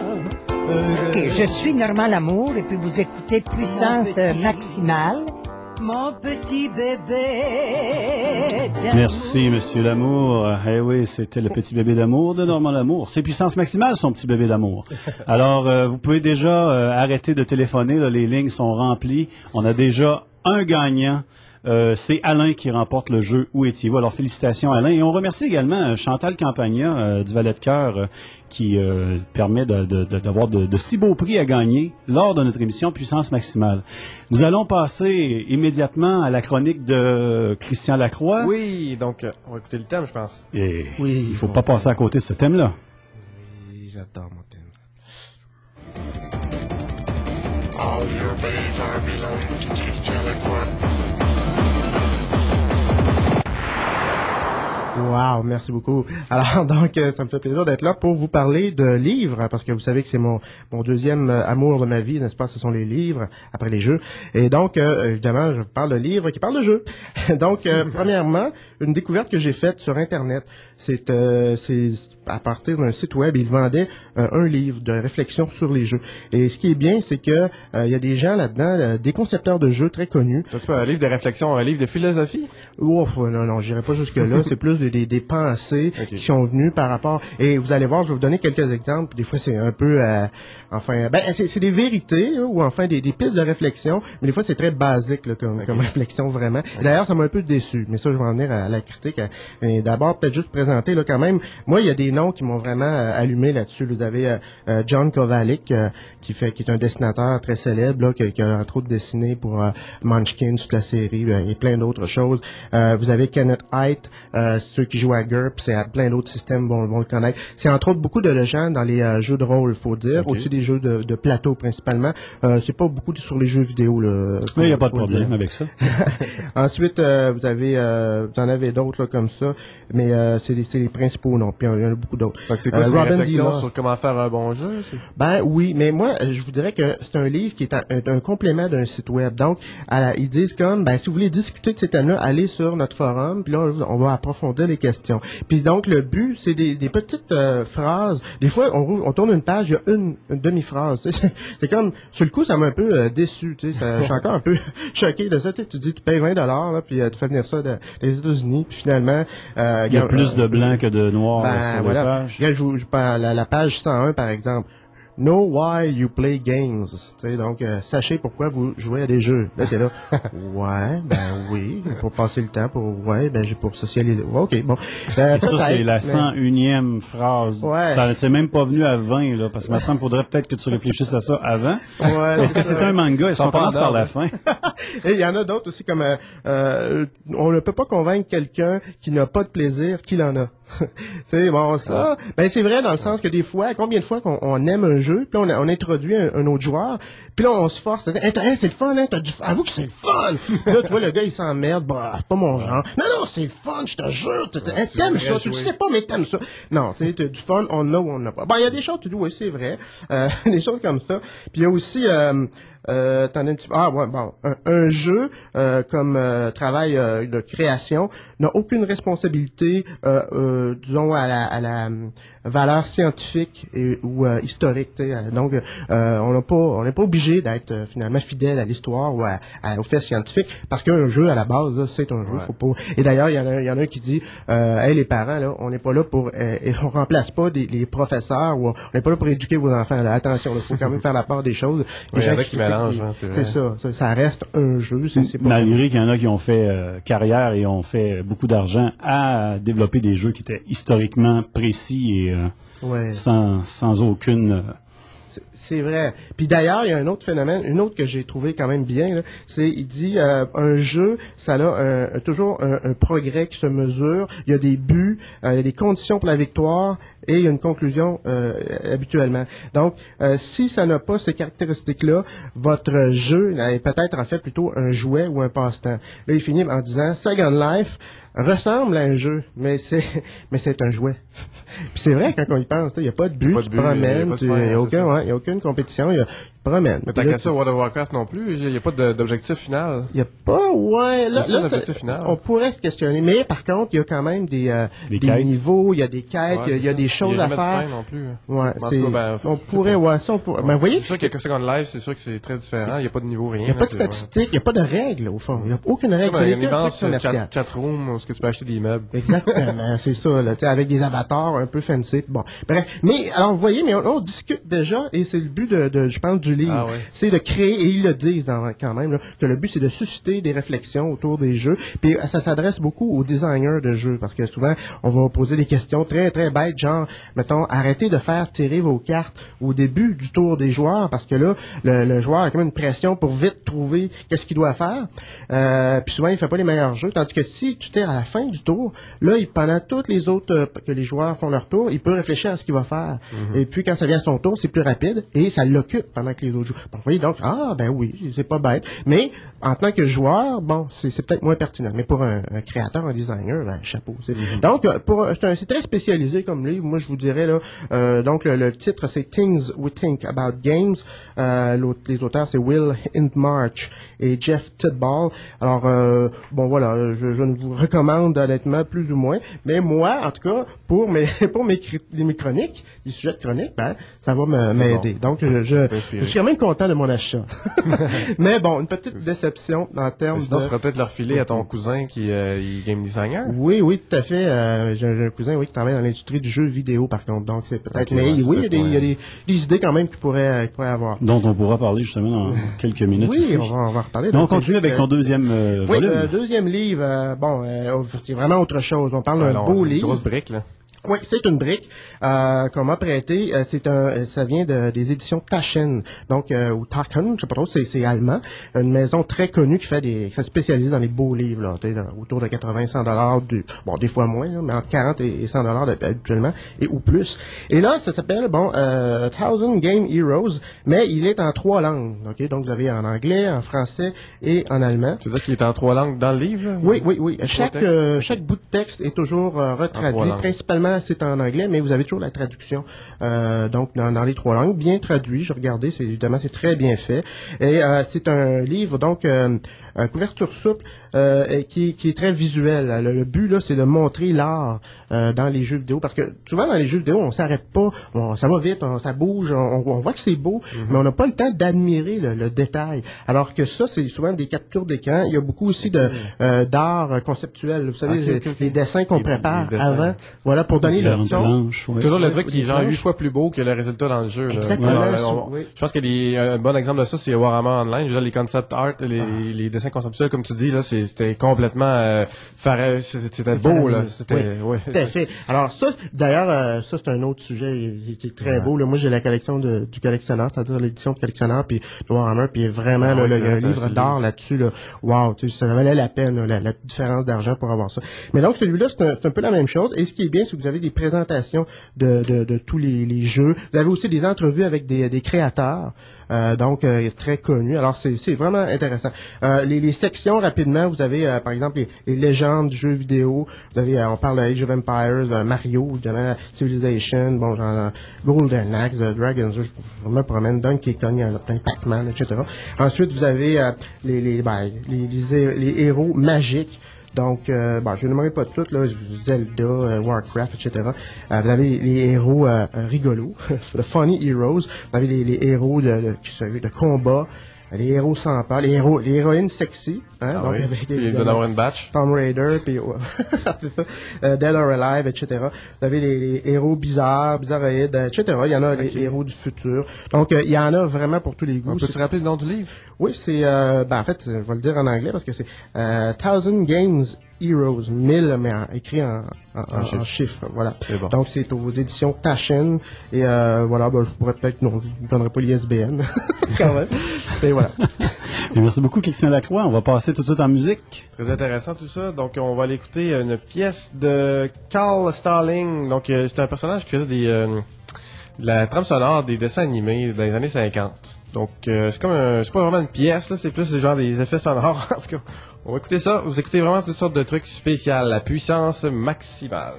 Je suis Normand Lamour et puis vous écoutez Puissance Maximale mon petit bébé d'amour. Merci, Monsieur Lamour. Eh oui, c'était le petit bébé d'amour de Normand Lamour. C'est puissance maximale, son petit bébé d'amour. Alors, euh, vous pouvez déjà euh, arrêter de téléphoner. Là, les lignes sont remplies. On a déjà un gagnant. Euh, c'est Alain qui remporte le jeu Où étiez-vous? Alors, félicitations, Alain. Et on remercie également euh, Chantal Campagna euh, du Valet de Cœur euh, qui euh, permet de, de, de, d'avoir de, de si beaux prix à gagner lors de notre émission Puissance Maximale. Nous allons passer immédiatement à la chronique de Christian Lacroix. Oui, donc euh, on va écouter le thème, je pense. Et oui, il ne faut pas passer à côté de ce thème-là. Oui, j'adore mon thème. All your bays are below to Christian Lacroix. Wow, merci beaucoup. Alors, donc, euh, ça me fait plaisir d'être là pour vous parler de livres, parce que vous savez que c'est mon, mon deuxième euh, amour de ma vie, n'est-ce pas? Ce sont les livres, après les jeux. Et donc, euh, évidemment, je vous parle de livres qui parlent de jeux. donc, euh, premièrement, une découverte que j'ai faite sur Internet, c'est, euh, c'est à partir d'un site web, ils vendaient euh, un livre de réflexion sur les jeux. Et ce qui est bien, c'est que euh, il y a des gens là-dedans, euh, des concepteurs de jeux très connus. C'est pas un livre de réflexion, un livre de philosophie? Ouf, non, non, j'irai pas jusque-là. C'est plus des, des, des pensées okay. qui sont venues par rapport... Et vous allez voir, je vais vous donner quelques exemples. Des fois, c'est un peu... Euh, enfin, ben, c'est, c'est des vérités, là, ou enfin des, des pistes de réflexion, mais des fois, c'est très basique là, comme, okay. comme réflexion, vraiment. Okay. Et d'ailleurs, ça m'a un peu déçu. Mais ça, je vais en venir à, à la critique. Mais d'abord, peut-être juste présenter, là, quand même. Moi, il y a des noms qui m'ont vraiment euh, allumé là-dessus. Vous avez euh, John Kovalic, euh, qui fait, qui est un dessinateur très célèbre, là, qui, qui a entre autres dessiné pour euh, Munchkin, toute la série, euh, et plein d'autres choses. Euh, vous avez Kenneth Haidt, euh, ceux qui jouent à GURPS, c'est à plein d'autres systèmes vont, vont le connaître. C'est entre autres beaucoup de légendes dans les euh, jeux de rôle, faut dire, okay. aussi des jeux de, de plateau principalement. Euh, c'est pas beaucoup sur les jeux vidéo. Là, il n'y a pas de problème dire. Avec ça. Ensuite, euh, vous avez, euh, vous en avez d'autres là, comme ça, mais euh, c'est, les, c'est les principaux noms. Puis il y en a beaucoup d'autres. Donc c'est quoi, euh, c'est une réflexion sur comment faire un bon jeu? C'est... Ben oui, mais moi, je vous dirais que c'est un livre qui est un, un, un complément d'un site web. Donc, à la, ils disent comme, ben si vous voulez discuter de ces thèmes-là, allez sur notre forum, puis là, on va approfondir les questions. Puis donc, le but, c'est des, des petites euh, phrases. Des fois, on, on tourne une page, il y a une, une demi-phrase. C'est, c'est comme, sur le coup, ça m'a un peu euh, déçu. Tu sais, ça, je suis encore un peu choqué de ça. Tu, sais, tu dis, tu payes vingt dollars, là, puis euh, tu fais venir ça de, des États-Unis, puis finalement... Euh, il y a plus euh, de blanc que de noir ben, sur voilà. les pages. Regarde, je, je, la, la page cent un, par exemple. Know why you play games. Tu sais, donc, euh, sachez pourquoi vous jouez à des jeux. Là, t'es là. Ouais, ben oui, pour passer le temps, pour ouais, ben j'ai pour socialiser. Ouais, ok, bon. Euh, Et ça, c'est la cent unième mais... phrase. Ouais. Ça c'est même pas venu à vingt, là, parce que maintenant, il faudrait peut-être que tu réfléchisses à ça avant. Ouais, Est-ce que c'est un manga? Est-ce qu'on commence par la fin? Et il y en a d'autres aussi comme, euh, euh, on ne peut pas convaincre quelqu'un qui n'a pas de plaisir qu'il en a. C'est bon ça. Ouais. Ben c'est vrai dans le sens que des fois, combien de fois qu'on on aime un jeu, puis on, on introduit un, un autre joueur, puis là on se force à dire hey, hey, c'est le fun, hein, t'as du avoue que c'est le fun. Là tu vois le gars il s'emmerde, bah c'est pas mon genre. Non non, c'est le fun, je te jure, hey, t'aimes ça, tu le sais pas mais t'aimes ça. Non, tu sais t'as du fun, on a ou on n'a pas. Bon, il y a des choses tu dis oui, c'est vrai. Euh, des choses comme ça. Puis il y a aussi euh, Euh, t'en as un petit... Ah ouais, bon, un, un jeu euh, comme euh, travail euh, de création n'a aucune responsabilité, euh, euh, disons à la, à la valeur scientifique et, ou euh, historique. T'sais. Donc, euh, on n'a pas, on n'est pas obligé d'être euh, finalement fidèle à l'histoire ou à, à, aux faits scientifiques parce qu'un jeu à la base, là, c'est un jeu. Ouais. Faut pas... Et d'ailleurs, il y en a, il y en a un qui dit, euh, hey les parents, là, on n'est pas là pour, euh, et on remplace pas des, les professeurs ou on n'est pas là pour éduquer vos enfants. Là. Attention, il faut quand même faire la part des choses. Les gens qui mélange, hein, c'est vrai. C'est ça, ça, ça reste un jeu. C'est, c'est pas malgré qu'il y en a qui ont fait euh, carrière et ont fait beaucoup d'argent à développer des jeux qui étaient historiquement précis et euh, ouais. sans, sans aucune... Euh, c'est, c'est vrai. Puis d'ailleurs, il y a un autre phénomène, une autre que j'ai trouvé quand même bien, là, c'est, il dit, euh, un jeu, ça a un, un, toujours un, un progrès qui se mesure, il y a des buts, euh, il y a des conditions pour la victoire, et il y a une conclusion euh, habituellement. Donc, euh, si ça n'a pas ces caractéristiques-là, votre jeu est peut-être en fait plutôt un jouet ou un passe-temps. Là, il finit en disant, Second Life ressemble à un jeu, mais c'est mais c'est un jouet. Puis c'est vrai quand on y pense, il n'y a pas de but, tu te promènes, il n'y a aucun, ouais, y a aucune compétition, il y a promènes. Mais t'as qu'à ça, World of Warcraft non plus, il n'y a pas de, d'objectif final. Il n'y a pas, ouais, là, là d'objectif final. On pourrait se questionner, mais par contre, il y a quand même des, euh, des, des niveaux, il y a des quêtes, ouais, il y a, y a des choses y a à faire. De fin non plus. Ouais, en c'est, tout cas, ben, on pourrait, ouais, ça, on pourrait. Ben, vous voyez. C'est sûr que Second Life, c'est sûr que c'est très différent, il n'y a pas de niveau, rien. Il n'y a pas de statistiques, il n'y a pas de règles, au fond. Il n'y a aucune règle. Il y a une immense chat, chat room où est-ce que tu peux acheter des meubles. Exactement, c'est ça, là, avec des avatars un peu fancy. Bon, bref. Mais, alors, vous voyez, mais on, on discute déjà, et c'est le but de, de je pense, du livre. Ah ouais. C'est de créer, et ils le disent dans, quand même, là, que le but, c'est de susciter des réflexions autour des jeux. Puis, ça s'adresse beaucoup aux designers de jeux, parce que souvent, on va poser des questions très, très bêtes, genre, mettons, arrêtez de faire tirer vos cartes au début du tour des joueurs, parce que là, le, le joueur a comme une pression pour vite trouver qu'est-ce qu'il doit faire. Euh, puis souvent, il fait pas les meilleurs jeux, tandis que si tu tires à la fin du tour, là, il, pendant toutes les autres, euh, que les joueurs font leur tour, il peut réfléchir à ce qu'il va faire. Mm-hmm. Et puis, quand ça vient à son tour, c'est plus rapide, et ça l'occupe pendant que les autres jouent. Bon, vous voyez, donc, ah, ben oui, c'est pas bête. Mais, en tant que joueur, bon, c'est, c'est peut-être moins pertinent. Mais pour un, un créateur, un designer, ben, chapeau. C'est... Mm-hmm. Donc, pour, c'est, un, c'est très spécialisé comme livre. Moi, je vous dirais, là, euh, donc, le, le titre, c'est Things We Think About Games. Euh, les auteurs, c'est Will Hindmarch et Jeff Tidball. Alors, euh, bon, voilà, je, je ne vous recommande honnêtement plus ou moins. Mais moi, en tout cas, pour mes, pour mes, mes chroniques, les sujets de chronique, ben, ça va me, m'aider. Bon. Donc, je, je, je suis quand même content de mon achat. Mais bon, une petite déception en termes sinon, de... tu pourrais peut-être le refiler à ton cousin qui euh, est game designer. Oui, oui, tout à fait. Euh, j'ai, j'ai un cousin, oui, qui travaille dans l'industrie du jeu vidéo, par contre. Donc, c'est peut-être... Okay, mais ouais, oui, il y a, des, il y a des, des idées quand même qu'il pourrait, qu'il pourrait avoir. Dont on pourra parler justement dans quelques minutes. Oui, ici. on va, on va reparler. Donc, on continue avec ton deuxième euh, oui, volume. Oui, euh, deuxième livre. Euh, bon, euh, c'est vraiment autre chose. On parle ouais, d'un beau livre. Une grosse brique, là. Oui, c'est une brique euh, qu'on m'a prêtée. Euh, c'est un, ça vient de, des éditions Taschen, donc euh, ou Taschen, je sais pas trop, c'est, c'est allemand. Une maison très connue qui fait des, qui s'est spécialisée dans les beaux livres, là, autour de quatre-vingts à cent dollars, bon des fois moins, là, mais entre quarante et cent dollars habituellement et ou plus. Et là, ça s'appelle bon euh, Thousand Game Heroes, mais il est en trois langues. Ok, donc vous avez en anglais, en français et en allemand. Tu veux dire qu'il est en trois langues dans le livre? Là? Oui, oui, oui. Chaque euh, chaque bout de texte est toujours euh, retraduit, principalement c'est en anglais, mais vous avez toujours la traduction euh, donc dans, dans les trois langues, bien traduit. Je regardais, c'est évidemment c'est très bien fait. Et euh, c'est un livre donc euh, euh, couverture souple euh, qui, qui est très visuel. Le, le but là, c'est de montrer l'art euh, dans les jeux vidéo, parce que souvent dans les jeux vidéo, on s'arrête pas, on, ça va vite, on, ça bouge, on, on voit que c'est beau, mm-hmm. mais on n'a pas le temps d'admirer le, le détail. Alors que ça, c'est souvent des captures d'écran. Il y a beaucoup aussi de euh, d'art conceptuel. Vous savez, okay, okay, okay. les dessins qu'on les, prépare les dessins. avant, voilà, pour donner le son. Ouais. Toujours le truc qui est genre huit fois plus beau que le résultat dans le jeu. Là. Exactement. Ouais, on, oui. Je pense que les, un bon exemple de ça, c'est Warhammer Online. Je veux dire, les concept art, les, ah. les dessins conceptuels, comme tu dis, là, c'est, c'était complètement euh, faré, c'était beau, là. C'était, oui, ouais, tout à fait. Alors ça, d'ailleurs, euh, ça c'est un autre sujet. Il était très ouais. beau. Là. Moi, j'ai la collection de, du collectionneur, c'est-à-dire l'édition de collectionneur, puis de Warhammer, puis vraiment ah, là, ouais, le, le livre d'art livre. là-dessus. Là, wow, tu sais, ça valait la peine, là, la, la différence d'argent pour avoir ça. Mais donc celui-là, c'est un, c'est un peu la même chose. Et ce qui est bien, c'est que vous avez des présentations de, de, de tous les, les jeux. Vous avez aussi des entrevues avec des, des créateurs. Euh, donc euh, très connu. Alors c'est, c'est vraiment intéressant. Euh, les, les sections rapidement, vous avez euh, par exemple les, les légendes du jeu vidéo. Vous avez, euh, on parle de Age of Empires, euh, Mario, évidemment, Civilization, bon genre Golden Axe, euh, Dragon's Age, je me promène, Donkey Kong, il y en a plein, Pac-Man, et cetera. Ensuite vous avez euh, les les, ben, les les les héros magiques. Donc, euh, bon, je ne nommerai pas toutes, là, Zelda, euh, Warcraft, et cetera. Euh, vous avez les, les héros euh, rigolos, the funny heroes. Vous avez les, les héros de, de, de combat, les héros sans peur, les héros, les héroïnes sexy, hein, ah donc oui. avec les une batch. Tomb Raider, puis ouais, c'est ça, euh, Dead or Alive, et cetera. Vous avez les, les héros bizarres, bizarroïdes, et cetera. Il y en a okay. les héros du futur. Donc, euh, il y en a vraiment pour tous les goûts. On peut se rappeler le nom du livre? Oui, c'est, euh, ben en fait, je vais le dire en anglais parce que c'est euh, Thousand Games Heroes, mille, mais en, écrit en, en, en, en chiffres, voilà. C'est bon. Donc, c'est aux éditions Taschen, et euh, voilà, ben, je pourrais peut-être, non, je ne donnerai pas l'I S B N, quand même, et voilà. Et merci beaucoup, Christian Lacroix. On va passer tout de suite en musique. Très intéressant tout ça. Donc, on va aller écouter une pièce de Carl Stalling. Donc, euh, c'est un personnage qui faisait des, euh, de la trame sonore des dessins animés dans les années cinquante. Donc, euh, c'est comme un, c'est pas vraiment une pièce, là, c'est plus genre des effets sonores. En tout cas, on va écouter ça. Vous écoutez vraiment toutes sortes de trucs spéciaux. La puissance maximale.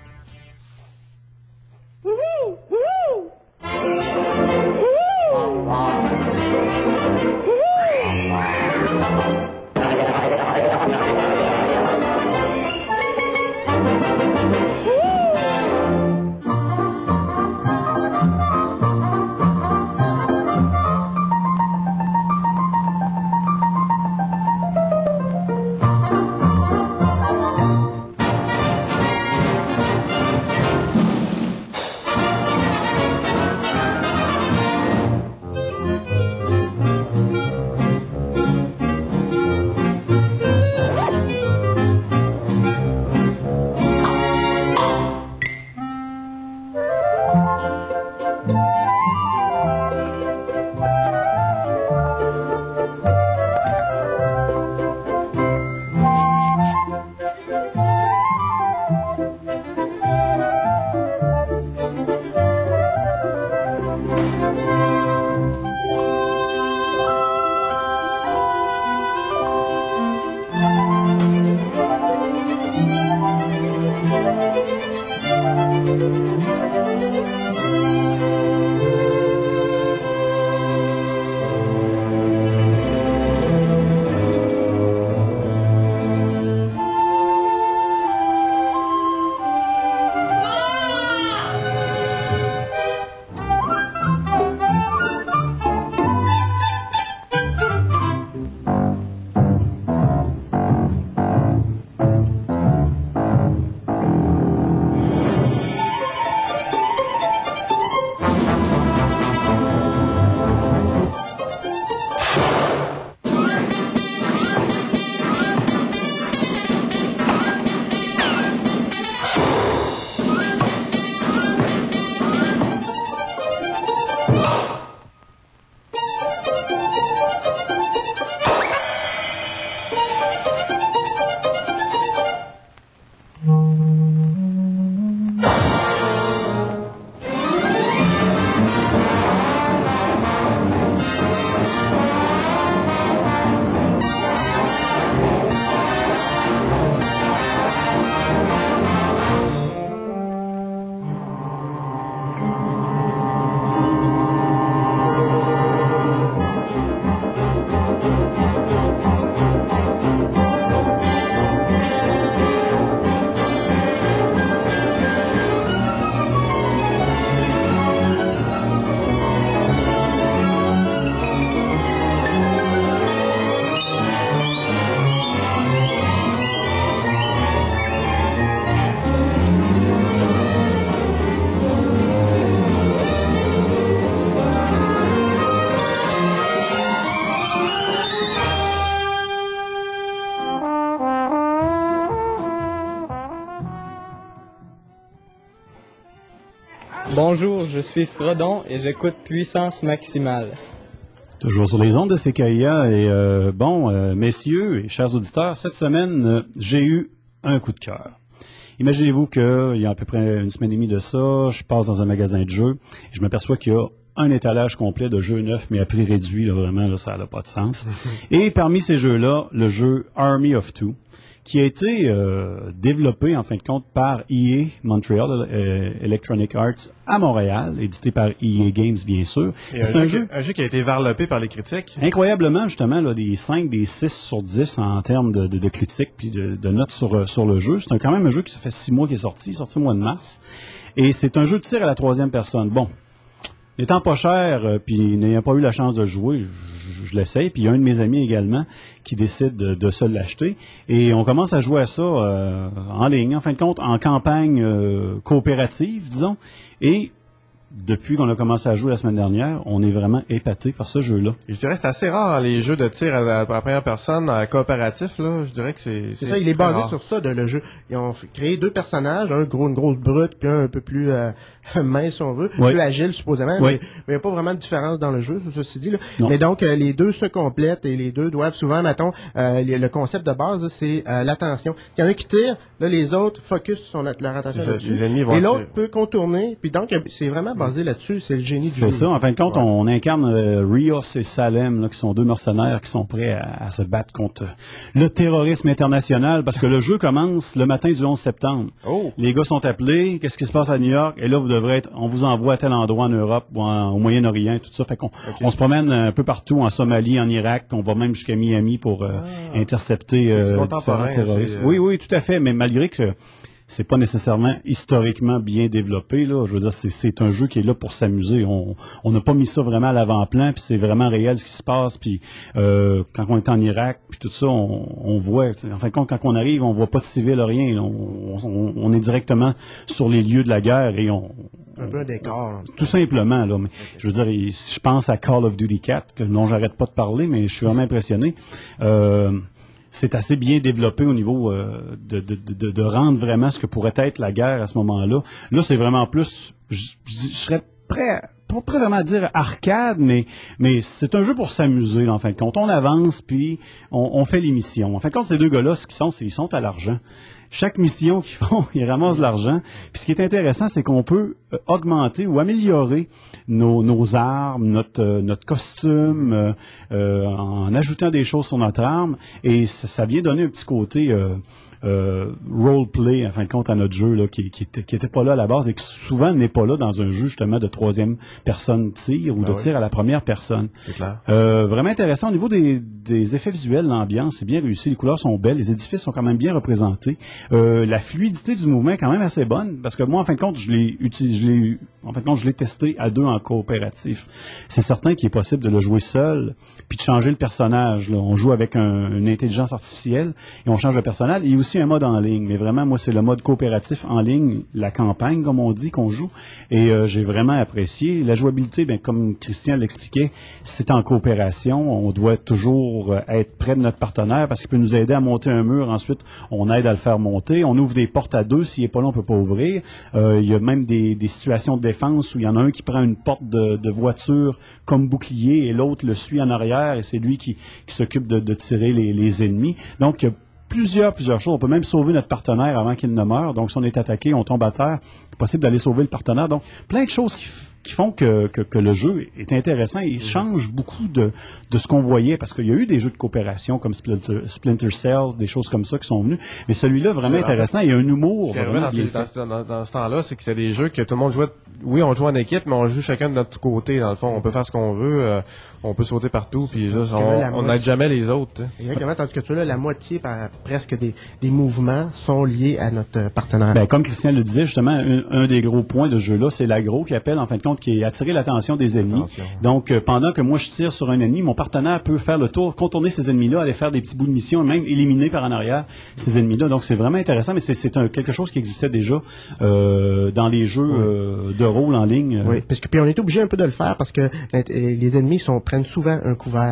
Wouhou! Wouhou! Bonjour, je suis Frodon et j'écoute Puissance Maximale. Toujours sur les ondes de C K I A et euh, bon, euh, messieurs et chers auditeurs, cette semaine, euh, j'ai eu un coup de cœur. Imaginez-vous qu'il y a à peu près une semaine et demie de ça, je passe dans un magasin de jeux et je m'aperçois qu'il y a un étalage complet de jeux neufs, mais à prix réduit, là, vraiment, là, ça n'a pas de sens. Et parmi ces jeux-là, le jeu Army of Two, qui a été euh, développé, en fin de compte, par E A Montreal, euh, Electronic Arts, à Montréal, édité par E A Games, bien sûr. Et c'est un, un, jeu, jeu, un jeu qui a été varlopé par les critiques. Incroyablement, justement, là, des cinq, des six sur dix en termes de, de, de critiques puis de, de notes sur, sur le jeu. C'est un, quand même un jeu qui ça fait six mois qu'il est sorti, sorti au mois de mars. Et c'est un jeu de tir à la troisième personne. Bon, n'étant pas cher, euh, puis n'ayant pas eu la chance de jouer, je, je l'essaye. Puis il y a un de mes amis également qui décide de, de se l'acheter. Et on commence à jouer à ça euh, en ligne, en fin de compte, en campagne euh, coopérative, disons. Et depuis qu'on a commencé à jouer la semaine dernière, on est vraiment épaté par ce jeu-là. Et je dirais que c'est assez rare, les jeux de tir à la, à la première personne, à coopératif, là. Je dirais que c'est... C'est ça, il est basé rare. Sur ça, de, le jeu. Ils ont créé deux personnages, un gros, une grosse brute, puis un un peu plus euh, mince, si on veut, oui. plus agile, supposément. Oui. Mais il n'y a pas vraiment de différence dans le jeu, ceci dit. Là. Mais donc, euh, les deux se complètent et les deux doivent souvent, mettons, euh, les, le concept de base, là, c'est euh, l'attention. Il y en a qui tirent, là, les autres focus sur notre, leur attention ça, là-dessus. Et l'autre peut contourner, puis donc, c'est vraiment basé là-dessus, c'est le génie du jeu. C'est ça, en fin de compte, ouais. on incarne euh, Rios et Salem, là, qui sont deux mercenaires qui sont prêts à, à se battre contre le terrorisme international, parce que le jeu commence le matin du onze septembre. Oh. Les gars sont appelés, qu'est-ce qui se passe à New York? Et là, vous devrez être, on vous envoie à tel endroit en Europe, ou en, au Moyen-Orient, tout ça. Fait qu'on okay. on se promène un peu partout, en Somalie, en Irak, on va même jusqu'à Miami pour euh, ah. intercepter euh, différents terroristes. Euh... Oui, oui, tout à fait, mais malgré que c'est pas nécessairement historiquement bien développé, là. Je veux dire, c'est, c'est un jeu qui est là pour s'amuser. On on n'a pas mis ça vraiment à l'avant-plan, puis c'est vraiment réel ce qui se passe. Puis euh, quand on est en Irak, puis tout ça, on, on voit. En fin de compte, quand on arrive, on voit pas de civils, rien. On, on, on est directement sur les lieux de la guerre et on un peu un décor. Tout simplement, là. Mais okay. Je veux dire, si je pense à Call of Duty quatre, que non, j'arrête pas de parler, mais je suis vraiment impressionné. Euh, c'est assez bien développé au niveau euh, de, de, de, de rendre vraiment ce que pourrait être la guerre à ce moment-là. Là, c'est vraiment plus, je, je serais prêt, pas prêt vraiment à dire arcade, mais, mais c'est un jeu pour s'amuser, là, en fin de compte. On avance, puis on, on fait les missions. En fin de compte, ces deux gars-là, ce qu'ils sont, c'est ils sont à l'argent. Chaque mission qu'ils font, ils ramassent de l'argent. Puis ce qui est intéressant, c'est qu'on peut euh, augmenter ou améliorer nos, nos armes, notre, euh, notre costume, euh, euh, en ajoutant des choses sur notre arme. Et ça, ça vient donner un petit côté euh, euh, roleplay, en fin de compte, à notre jeu, là, qui qui était, qui était pas là à la base et qui souvent n'est pas là dans un jeu, justement, de troisième personne tir ou ben de oui. tir à la première personne. C'est clair. Euh, vraiment intéressant. Au niveau des, des effets visuels, l'ambiance, c'est bien réussi. Les couleurs sont belles. Les édifices sont quand même bien représentés. Euh, la fluidité du mouvement est quand même assez bonne, parce que moi, en fin de compte, je l'ai utilisé, je l'ai, en fin de compte, je l'ai testé à deux en coopératif. C'est certain qu'il est possible de le jouer seul, puis de changer le personnage, là. On joue avec un, une intelligence artificielle et on change le personnage. Il y a aussi un mode en ligne, mais vraiment, moi, c'est le mode coopératif en ligne, la campagne, comme on dit, qu'on joue, et euh, j'ai vraiment apprécié. La jouabilité, bien, comme Christian l'expliquait, c'est en coopération. On doit toujours être près de notre partenaire parce qu'il peut nous aider à monter un mur. Ensuite, on aide à le faire monter. On ouvre des portes à deux. S'il n'est pas là, on ne peut pas ouvrir. Euh, il y a même des, des situations de défense où il y en a un qui prend une porte de, de voiture comme bouclier et l'autre le suit en arrière et c'est lui qui, qui s'occupe de, de tirer les, les ennemis. Donc, il y a plusieurs, plusieurs choses. On peut même sauver notre partenaire avant qu'il ne meure. Donc, si on est attaqué, on tombe à terre, c'est possible d'aller sauver le partenaire. Donc, plein de choses qui qui font que, que, que le jeu est intéressant et change beaucoup de, de ce qu'on voyait, parce qu'il y a eu des jeux de coopération comme Splinter, Splinter Cell, des choses comme ça qui sont venus, mais celui-là, vraiment ouais, intéressant, il y a un humour. Ce vraiment dans, dans, dans, dans ce temps-là, c'est que c'est des jeux que tout le monde jouait, oui, on joue en équipe, mais on joue chacun de notre côté, dans le fond. On peut faire ce qu'on veut, euh, on peut sauter partout, puis juste, on n'aide jamais les autres. Exactement, tandis que tu là, la moitié, par, presque des, des mouvements sont liés à notre partenaire. Ben, comme Christian le disait, justement, un, un des gros points de ce jeu-là, c'est l'aggro qui appelle, en fin de compte, qui est attirer l'attention des ennemis. Attention. Donc, euh, pendant que moi je tire sur un ennemi, mon partenaire peut faire le tour, contourner ces ennemis-là, aller faire des petits bouts de mission et même éliminer par en arrière ces ennemis-là. Donc, c'est vraiment intéressant, mais c'est, c'est un, quelque chose qui existait déjà euh, dans les jeux oui. euh, de rôle en ligne. Oui, parce que puis on est obligé un peu de le faire parce que les ennemis sont, prennent souvent un couvert.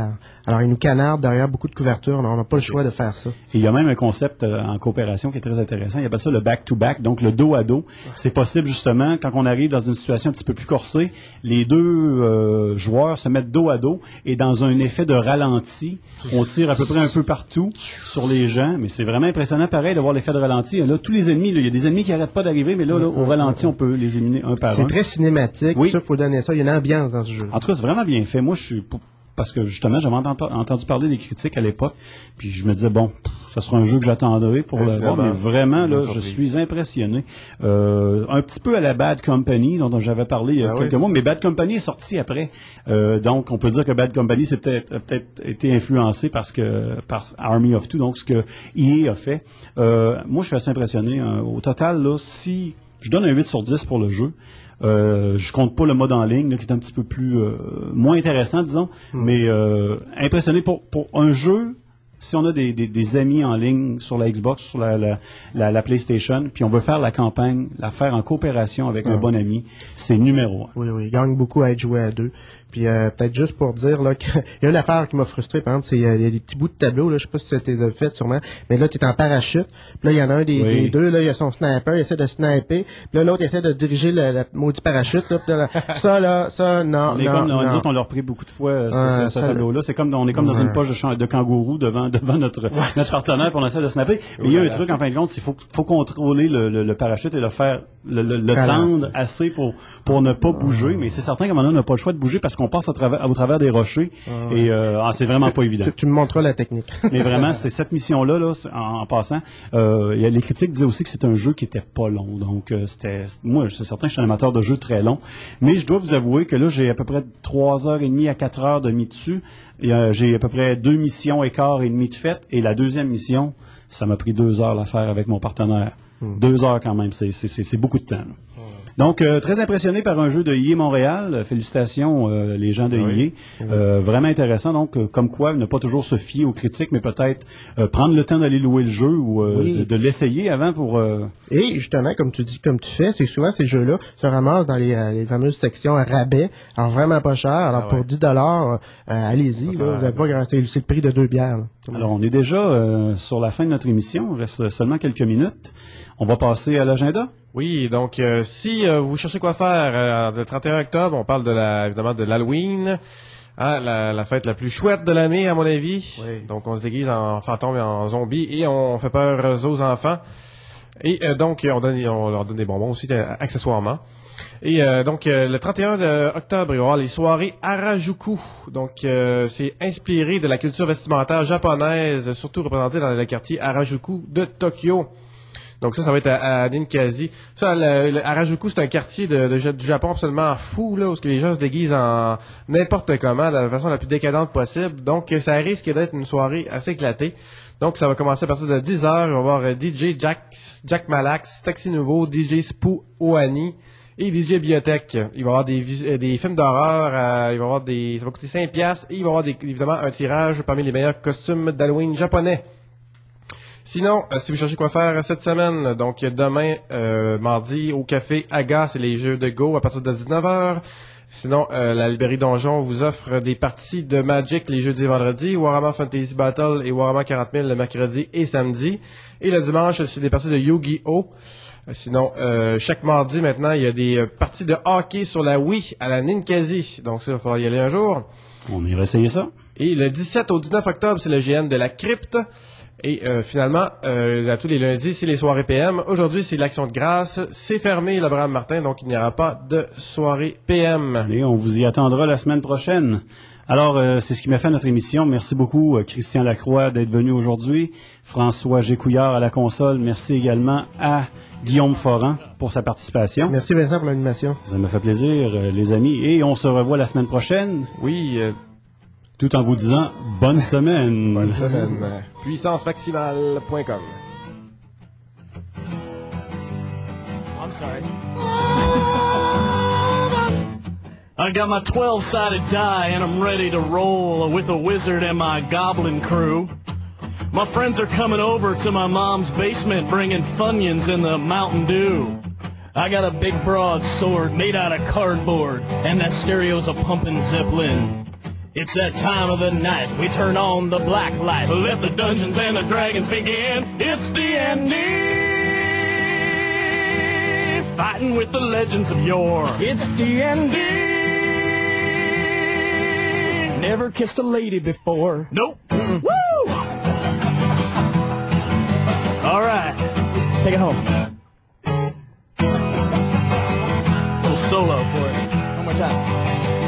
Alors, ils nous canardent derrière beaucoup de couvertures. On n'a pas le choix de faire ça. Et il y a même un concept euh, en coopération qui est très intéressant. Il appelle ça le back-to-back, donc le dos à dos. C'est possible, justement, quand on arrive dans une situation un petit peu plus corsée, les deux euh, joueurs se mettent dos à dos et dans un effet de ralenti, on tire à peu près un peu partout sur les gens. Mais c'est vraiment impressionnant, pareil, de voir l'effet de ralenti. Et là, tous les ennemis, là, il y a des ennemis qui n'arrêtent pas d'arriver, mais là, là, au ralenti, on peut les éliminer un par un. C'est très cinématique. Oui. Ça, faut donner ça. Il y a une ambiance dans ce jeu. En tout cas, c'est vraiment bien fait. Moi, je suis... Parce que, justement, j'avais entendu, entendu parler des critiques à l'époque, puis je me disais, bon, ça sera un jeu que j'attendrai pour le voir, mais vraiment, là, je suis impressionné. Euh, un petit peu à la Bad Company, dont j'avais parlé il y a ah quelques oui. mois, mais Bad Company est sorti après. Euh, donc, on peut dire que Bad Company, c'est peut-être, a peut-être été influencé parce que, par Army of Two, donc ce que E A a fait. Euh, moi, je suis assez impressionné. Hein. Au total, là, si je donne un huit sur dix pour le jeu, Euh, je compte pas le mode en ligne, là, qui est un petit peu plus euh, moins intéressant, disons, mm. mais euh, impressionné pour, pour un jeu. Si on a des, des, des amis en ligne sur la Xbox, sur la, la, la, la PlayStation, puis on veut faire la campagne, la faire en coopération avec mm. un bon ami, c'est numéro un. Oui, oui, il gagne beaucoup à être joué à deux. Puis euh, peut-être juste pour dire là qu'il y a une affaire qui m'a frustré, par exemple, c'est euh, il y a des petits bouts de tableau, là, je sais pas si ça t'es fait sûrement, mais là tu es en parachute, puis là il y en a un des, oui. des deux, là il y a son sniper, il essaie de sniper, puis là l'autre il essaie de diriger le, le maudit parachute, là, puis là, ça là, ça non, on est non, comme, non. On, on l'a repris beaucoup de fois euh, euh, ce, ce tableau-là, c'est comme on est comme dans ouais. une poche de, champ, de kangourou devant devant notre ouais. notre partenaire, puis on essaie de snapper. Mais il y a un truc en fin de compte, il faut faut contrôler le, le, le parachute et le faire le, le, le tendre assez pour pour ne pas bouger, mais c'est certain qu'à un moment donné on n'a pas le choix de bouger parce qu'on passe à travers à travers des rochers ah ouais. et euh, ah, c'est vraiment pas évident. Tu, tu me montreras la technique. Mais vraiment, c'est cette mission-là, là, en, en passant, euh, y a, les critiques disaient aussi que c'est un jeu qui était pas long. Donc, euh, c'était, moi, c'est certain que je suis un amateur de jeux très longs. Mais je dois vous avouer que là, j'ai à peu près trois heures et demie à quatre heures de mis dessus. Et, euh, j'ai à peu près deux missions et quart et demi de faites. Et la deuxième mission, ça m'a pris deux heures à la faire avec mon partenaire. Hmm. Deux heures quand même, c'est, c'est, c'est, c'est beaucoup de temps. Là. Donc, euh, très impressionné par un jeu de I A Montréal. Félicitations, euh, les gens de oui. I A. Euh, vraiment intéressant. Donc, euh, comme quoi, ne pas toujours se fier aux critiques, mais peut-être euh, prendre le temps d'aller louer le jeu ou euh, oui. de, de l'essayer avant pour... Euh... Et justement, comme tu dis, comme tu fais, c'est souvent ces jeux-là se ramassent dans les, euh, les fameuses sections à rabais. Alors, vraiment pas cher. Alors, ah ouais. pour dix dollars, euh, allez-y. Là, vous avez pas grand... C'est le prix de deux bières. Là. Alors, on est déjà euh, sur la fin de notre émission. Il reste seulement quelques minutes. On va passer à l'agenda. Oui, donc euh, si euh, vous cherchez quoi faire euh, le trente et un octobre, on parle de la évidemment de l'Halloween, hein, la, la fête la plus chouette de l'année à mon avis. Oui. Donc on se déguise en fantôme et en zombie et on fait peur aux enfants. Et euh, donc on donne on leur donne des bonbons aussi euh, accessoirement. Et euh, donc euh, le trente et un octobre, il va y avoir les soirées Harajuku. Donc euh, c'est inspiré de la culture vestimentaire japonaise, surtout représentée dans le quartier Harajuku de Tokyo. Donc ça, ça va être à, à Ninkasi. Ça, le, le Harajuku, c'est un quartier de, de, du Japon absolument fou, là, où les gens se déguisent en n'importe comment, de la façon la plus décadente possible. Donc ça risque d'être une soirée assez éclatée. Donc ça va commencer à partir de dix heures. Il va y avoir D J Jack, Jack Malax, Taxi Nouveau, D J Spoo Oani et D J Biotech. Il va y avoir des, des films d'horreur, euh, il va y avoir des, ça va coûter cinq piastres et il va y avoir des, évidemment un tirage parmi les meilleurs costumes d'Halloween japonais. Sinon, euh, si vous cherchez quoi faire cette semaine, donc demain, euh, mardi, au Café Aga, c'est les jeux de Go à partir de dix-neuf heures. Sinon, euh, la librairie Donjon vous offre des parties de Magic les jeudis et vendredis, Warhammer Fantasy Battle et Warhammer quarante mille le mercredi et samedi. Et le dimanche, c'est des parties de Yu-Gi-Oh! Sinon, euh, chaque mardi maintenant, il y a des euh, parties de hockey sur la Wii à la Ninkasi. Donc ça, il va falloir y aller un jour. On ira essayer ça. Et le dix-sept au dix-neuf octobre, c'est le G N de la Crypte. Et euh, finalement, euh, à tous les lundis, c'est les soirées P M. Aujourd'hui, c'est l'Action de grâce. C'est fermé, le Brave Martin, donc il n'y aura pas de soirée P M. Et on vous y attendra la semaine prochaine. Alors, euh, c'est ce qui m'a fait notre émission. Merci beaucoup, euh, Christian Lacroix, d'être venu aujourd'hui. François Gécouillard à la console. Merci également à Guillaume Foran pour sa participation. Merci Vincent pour l'animation. Ça me fait plaisir, euh, les amis. Et on se revoit la semaine prochaine. Oui, euh... tout en vous disant bonne semaine. Bonne semaine. puissance maximale point com. I'm sorry. I got my twelve-sided die and I'm ready to roll with a wizard and my goblin crew. My friends are coming over to my mom's basement bringing Funyuns and the Mountain Dew. I got a big broad sword made out of cardboard and that stereo's a pumpin' Zeppelin. It's that time of the night. We turn on the black light. Let the Dungeons and the Dragons begin. It's D and D. Fighting with the legends of yore. It's D and D. Never kissed a lady before. Nope. Mm-mm. Woo! All right. Take it home. A little solo for it. One more time.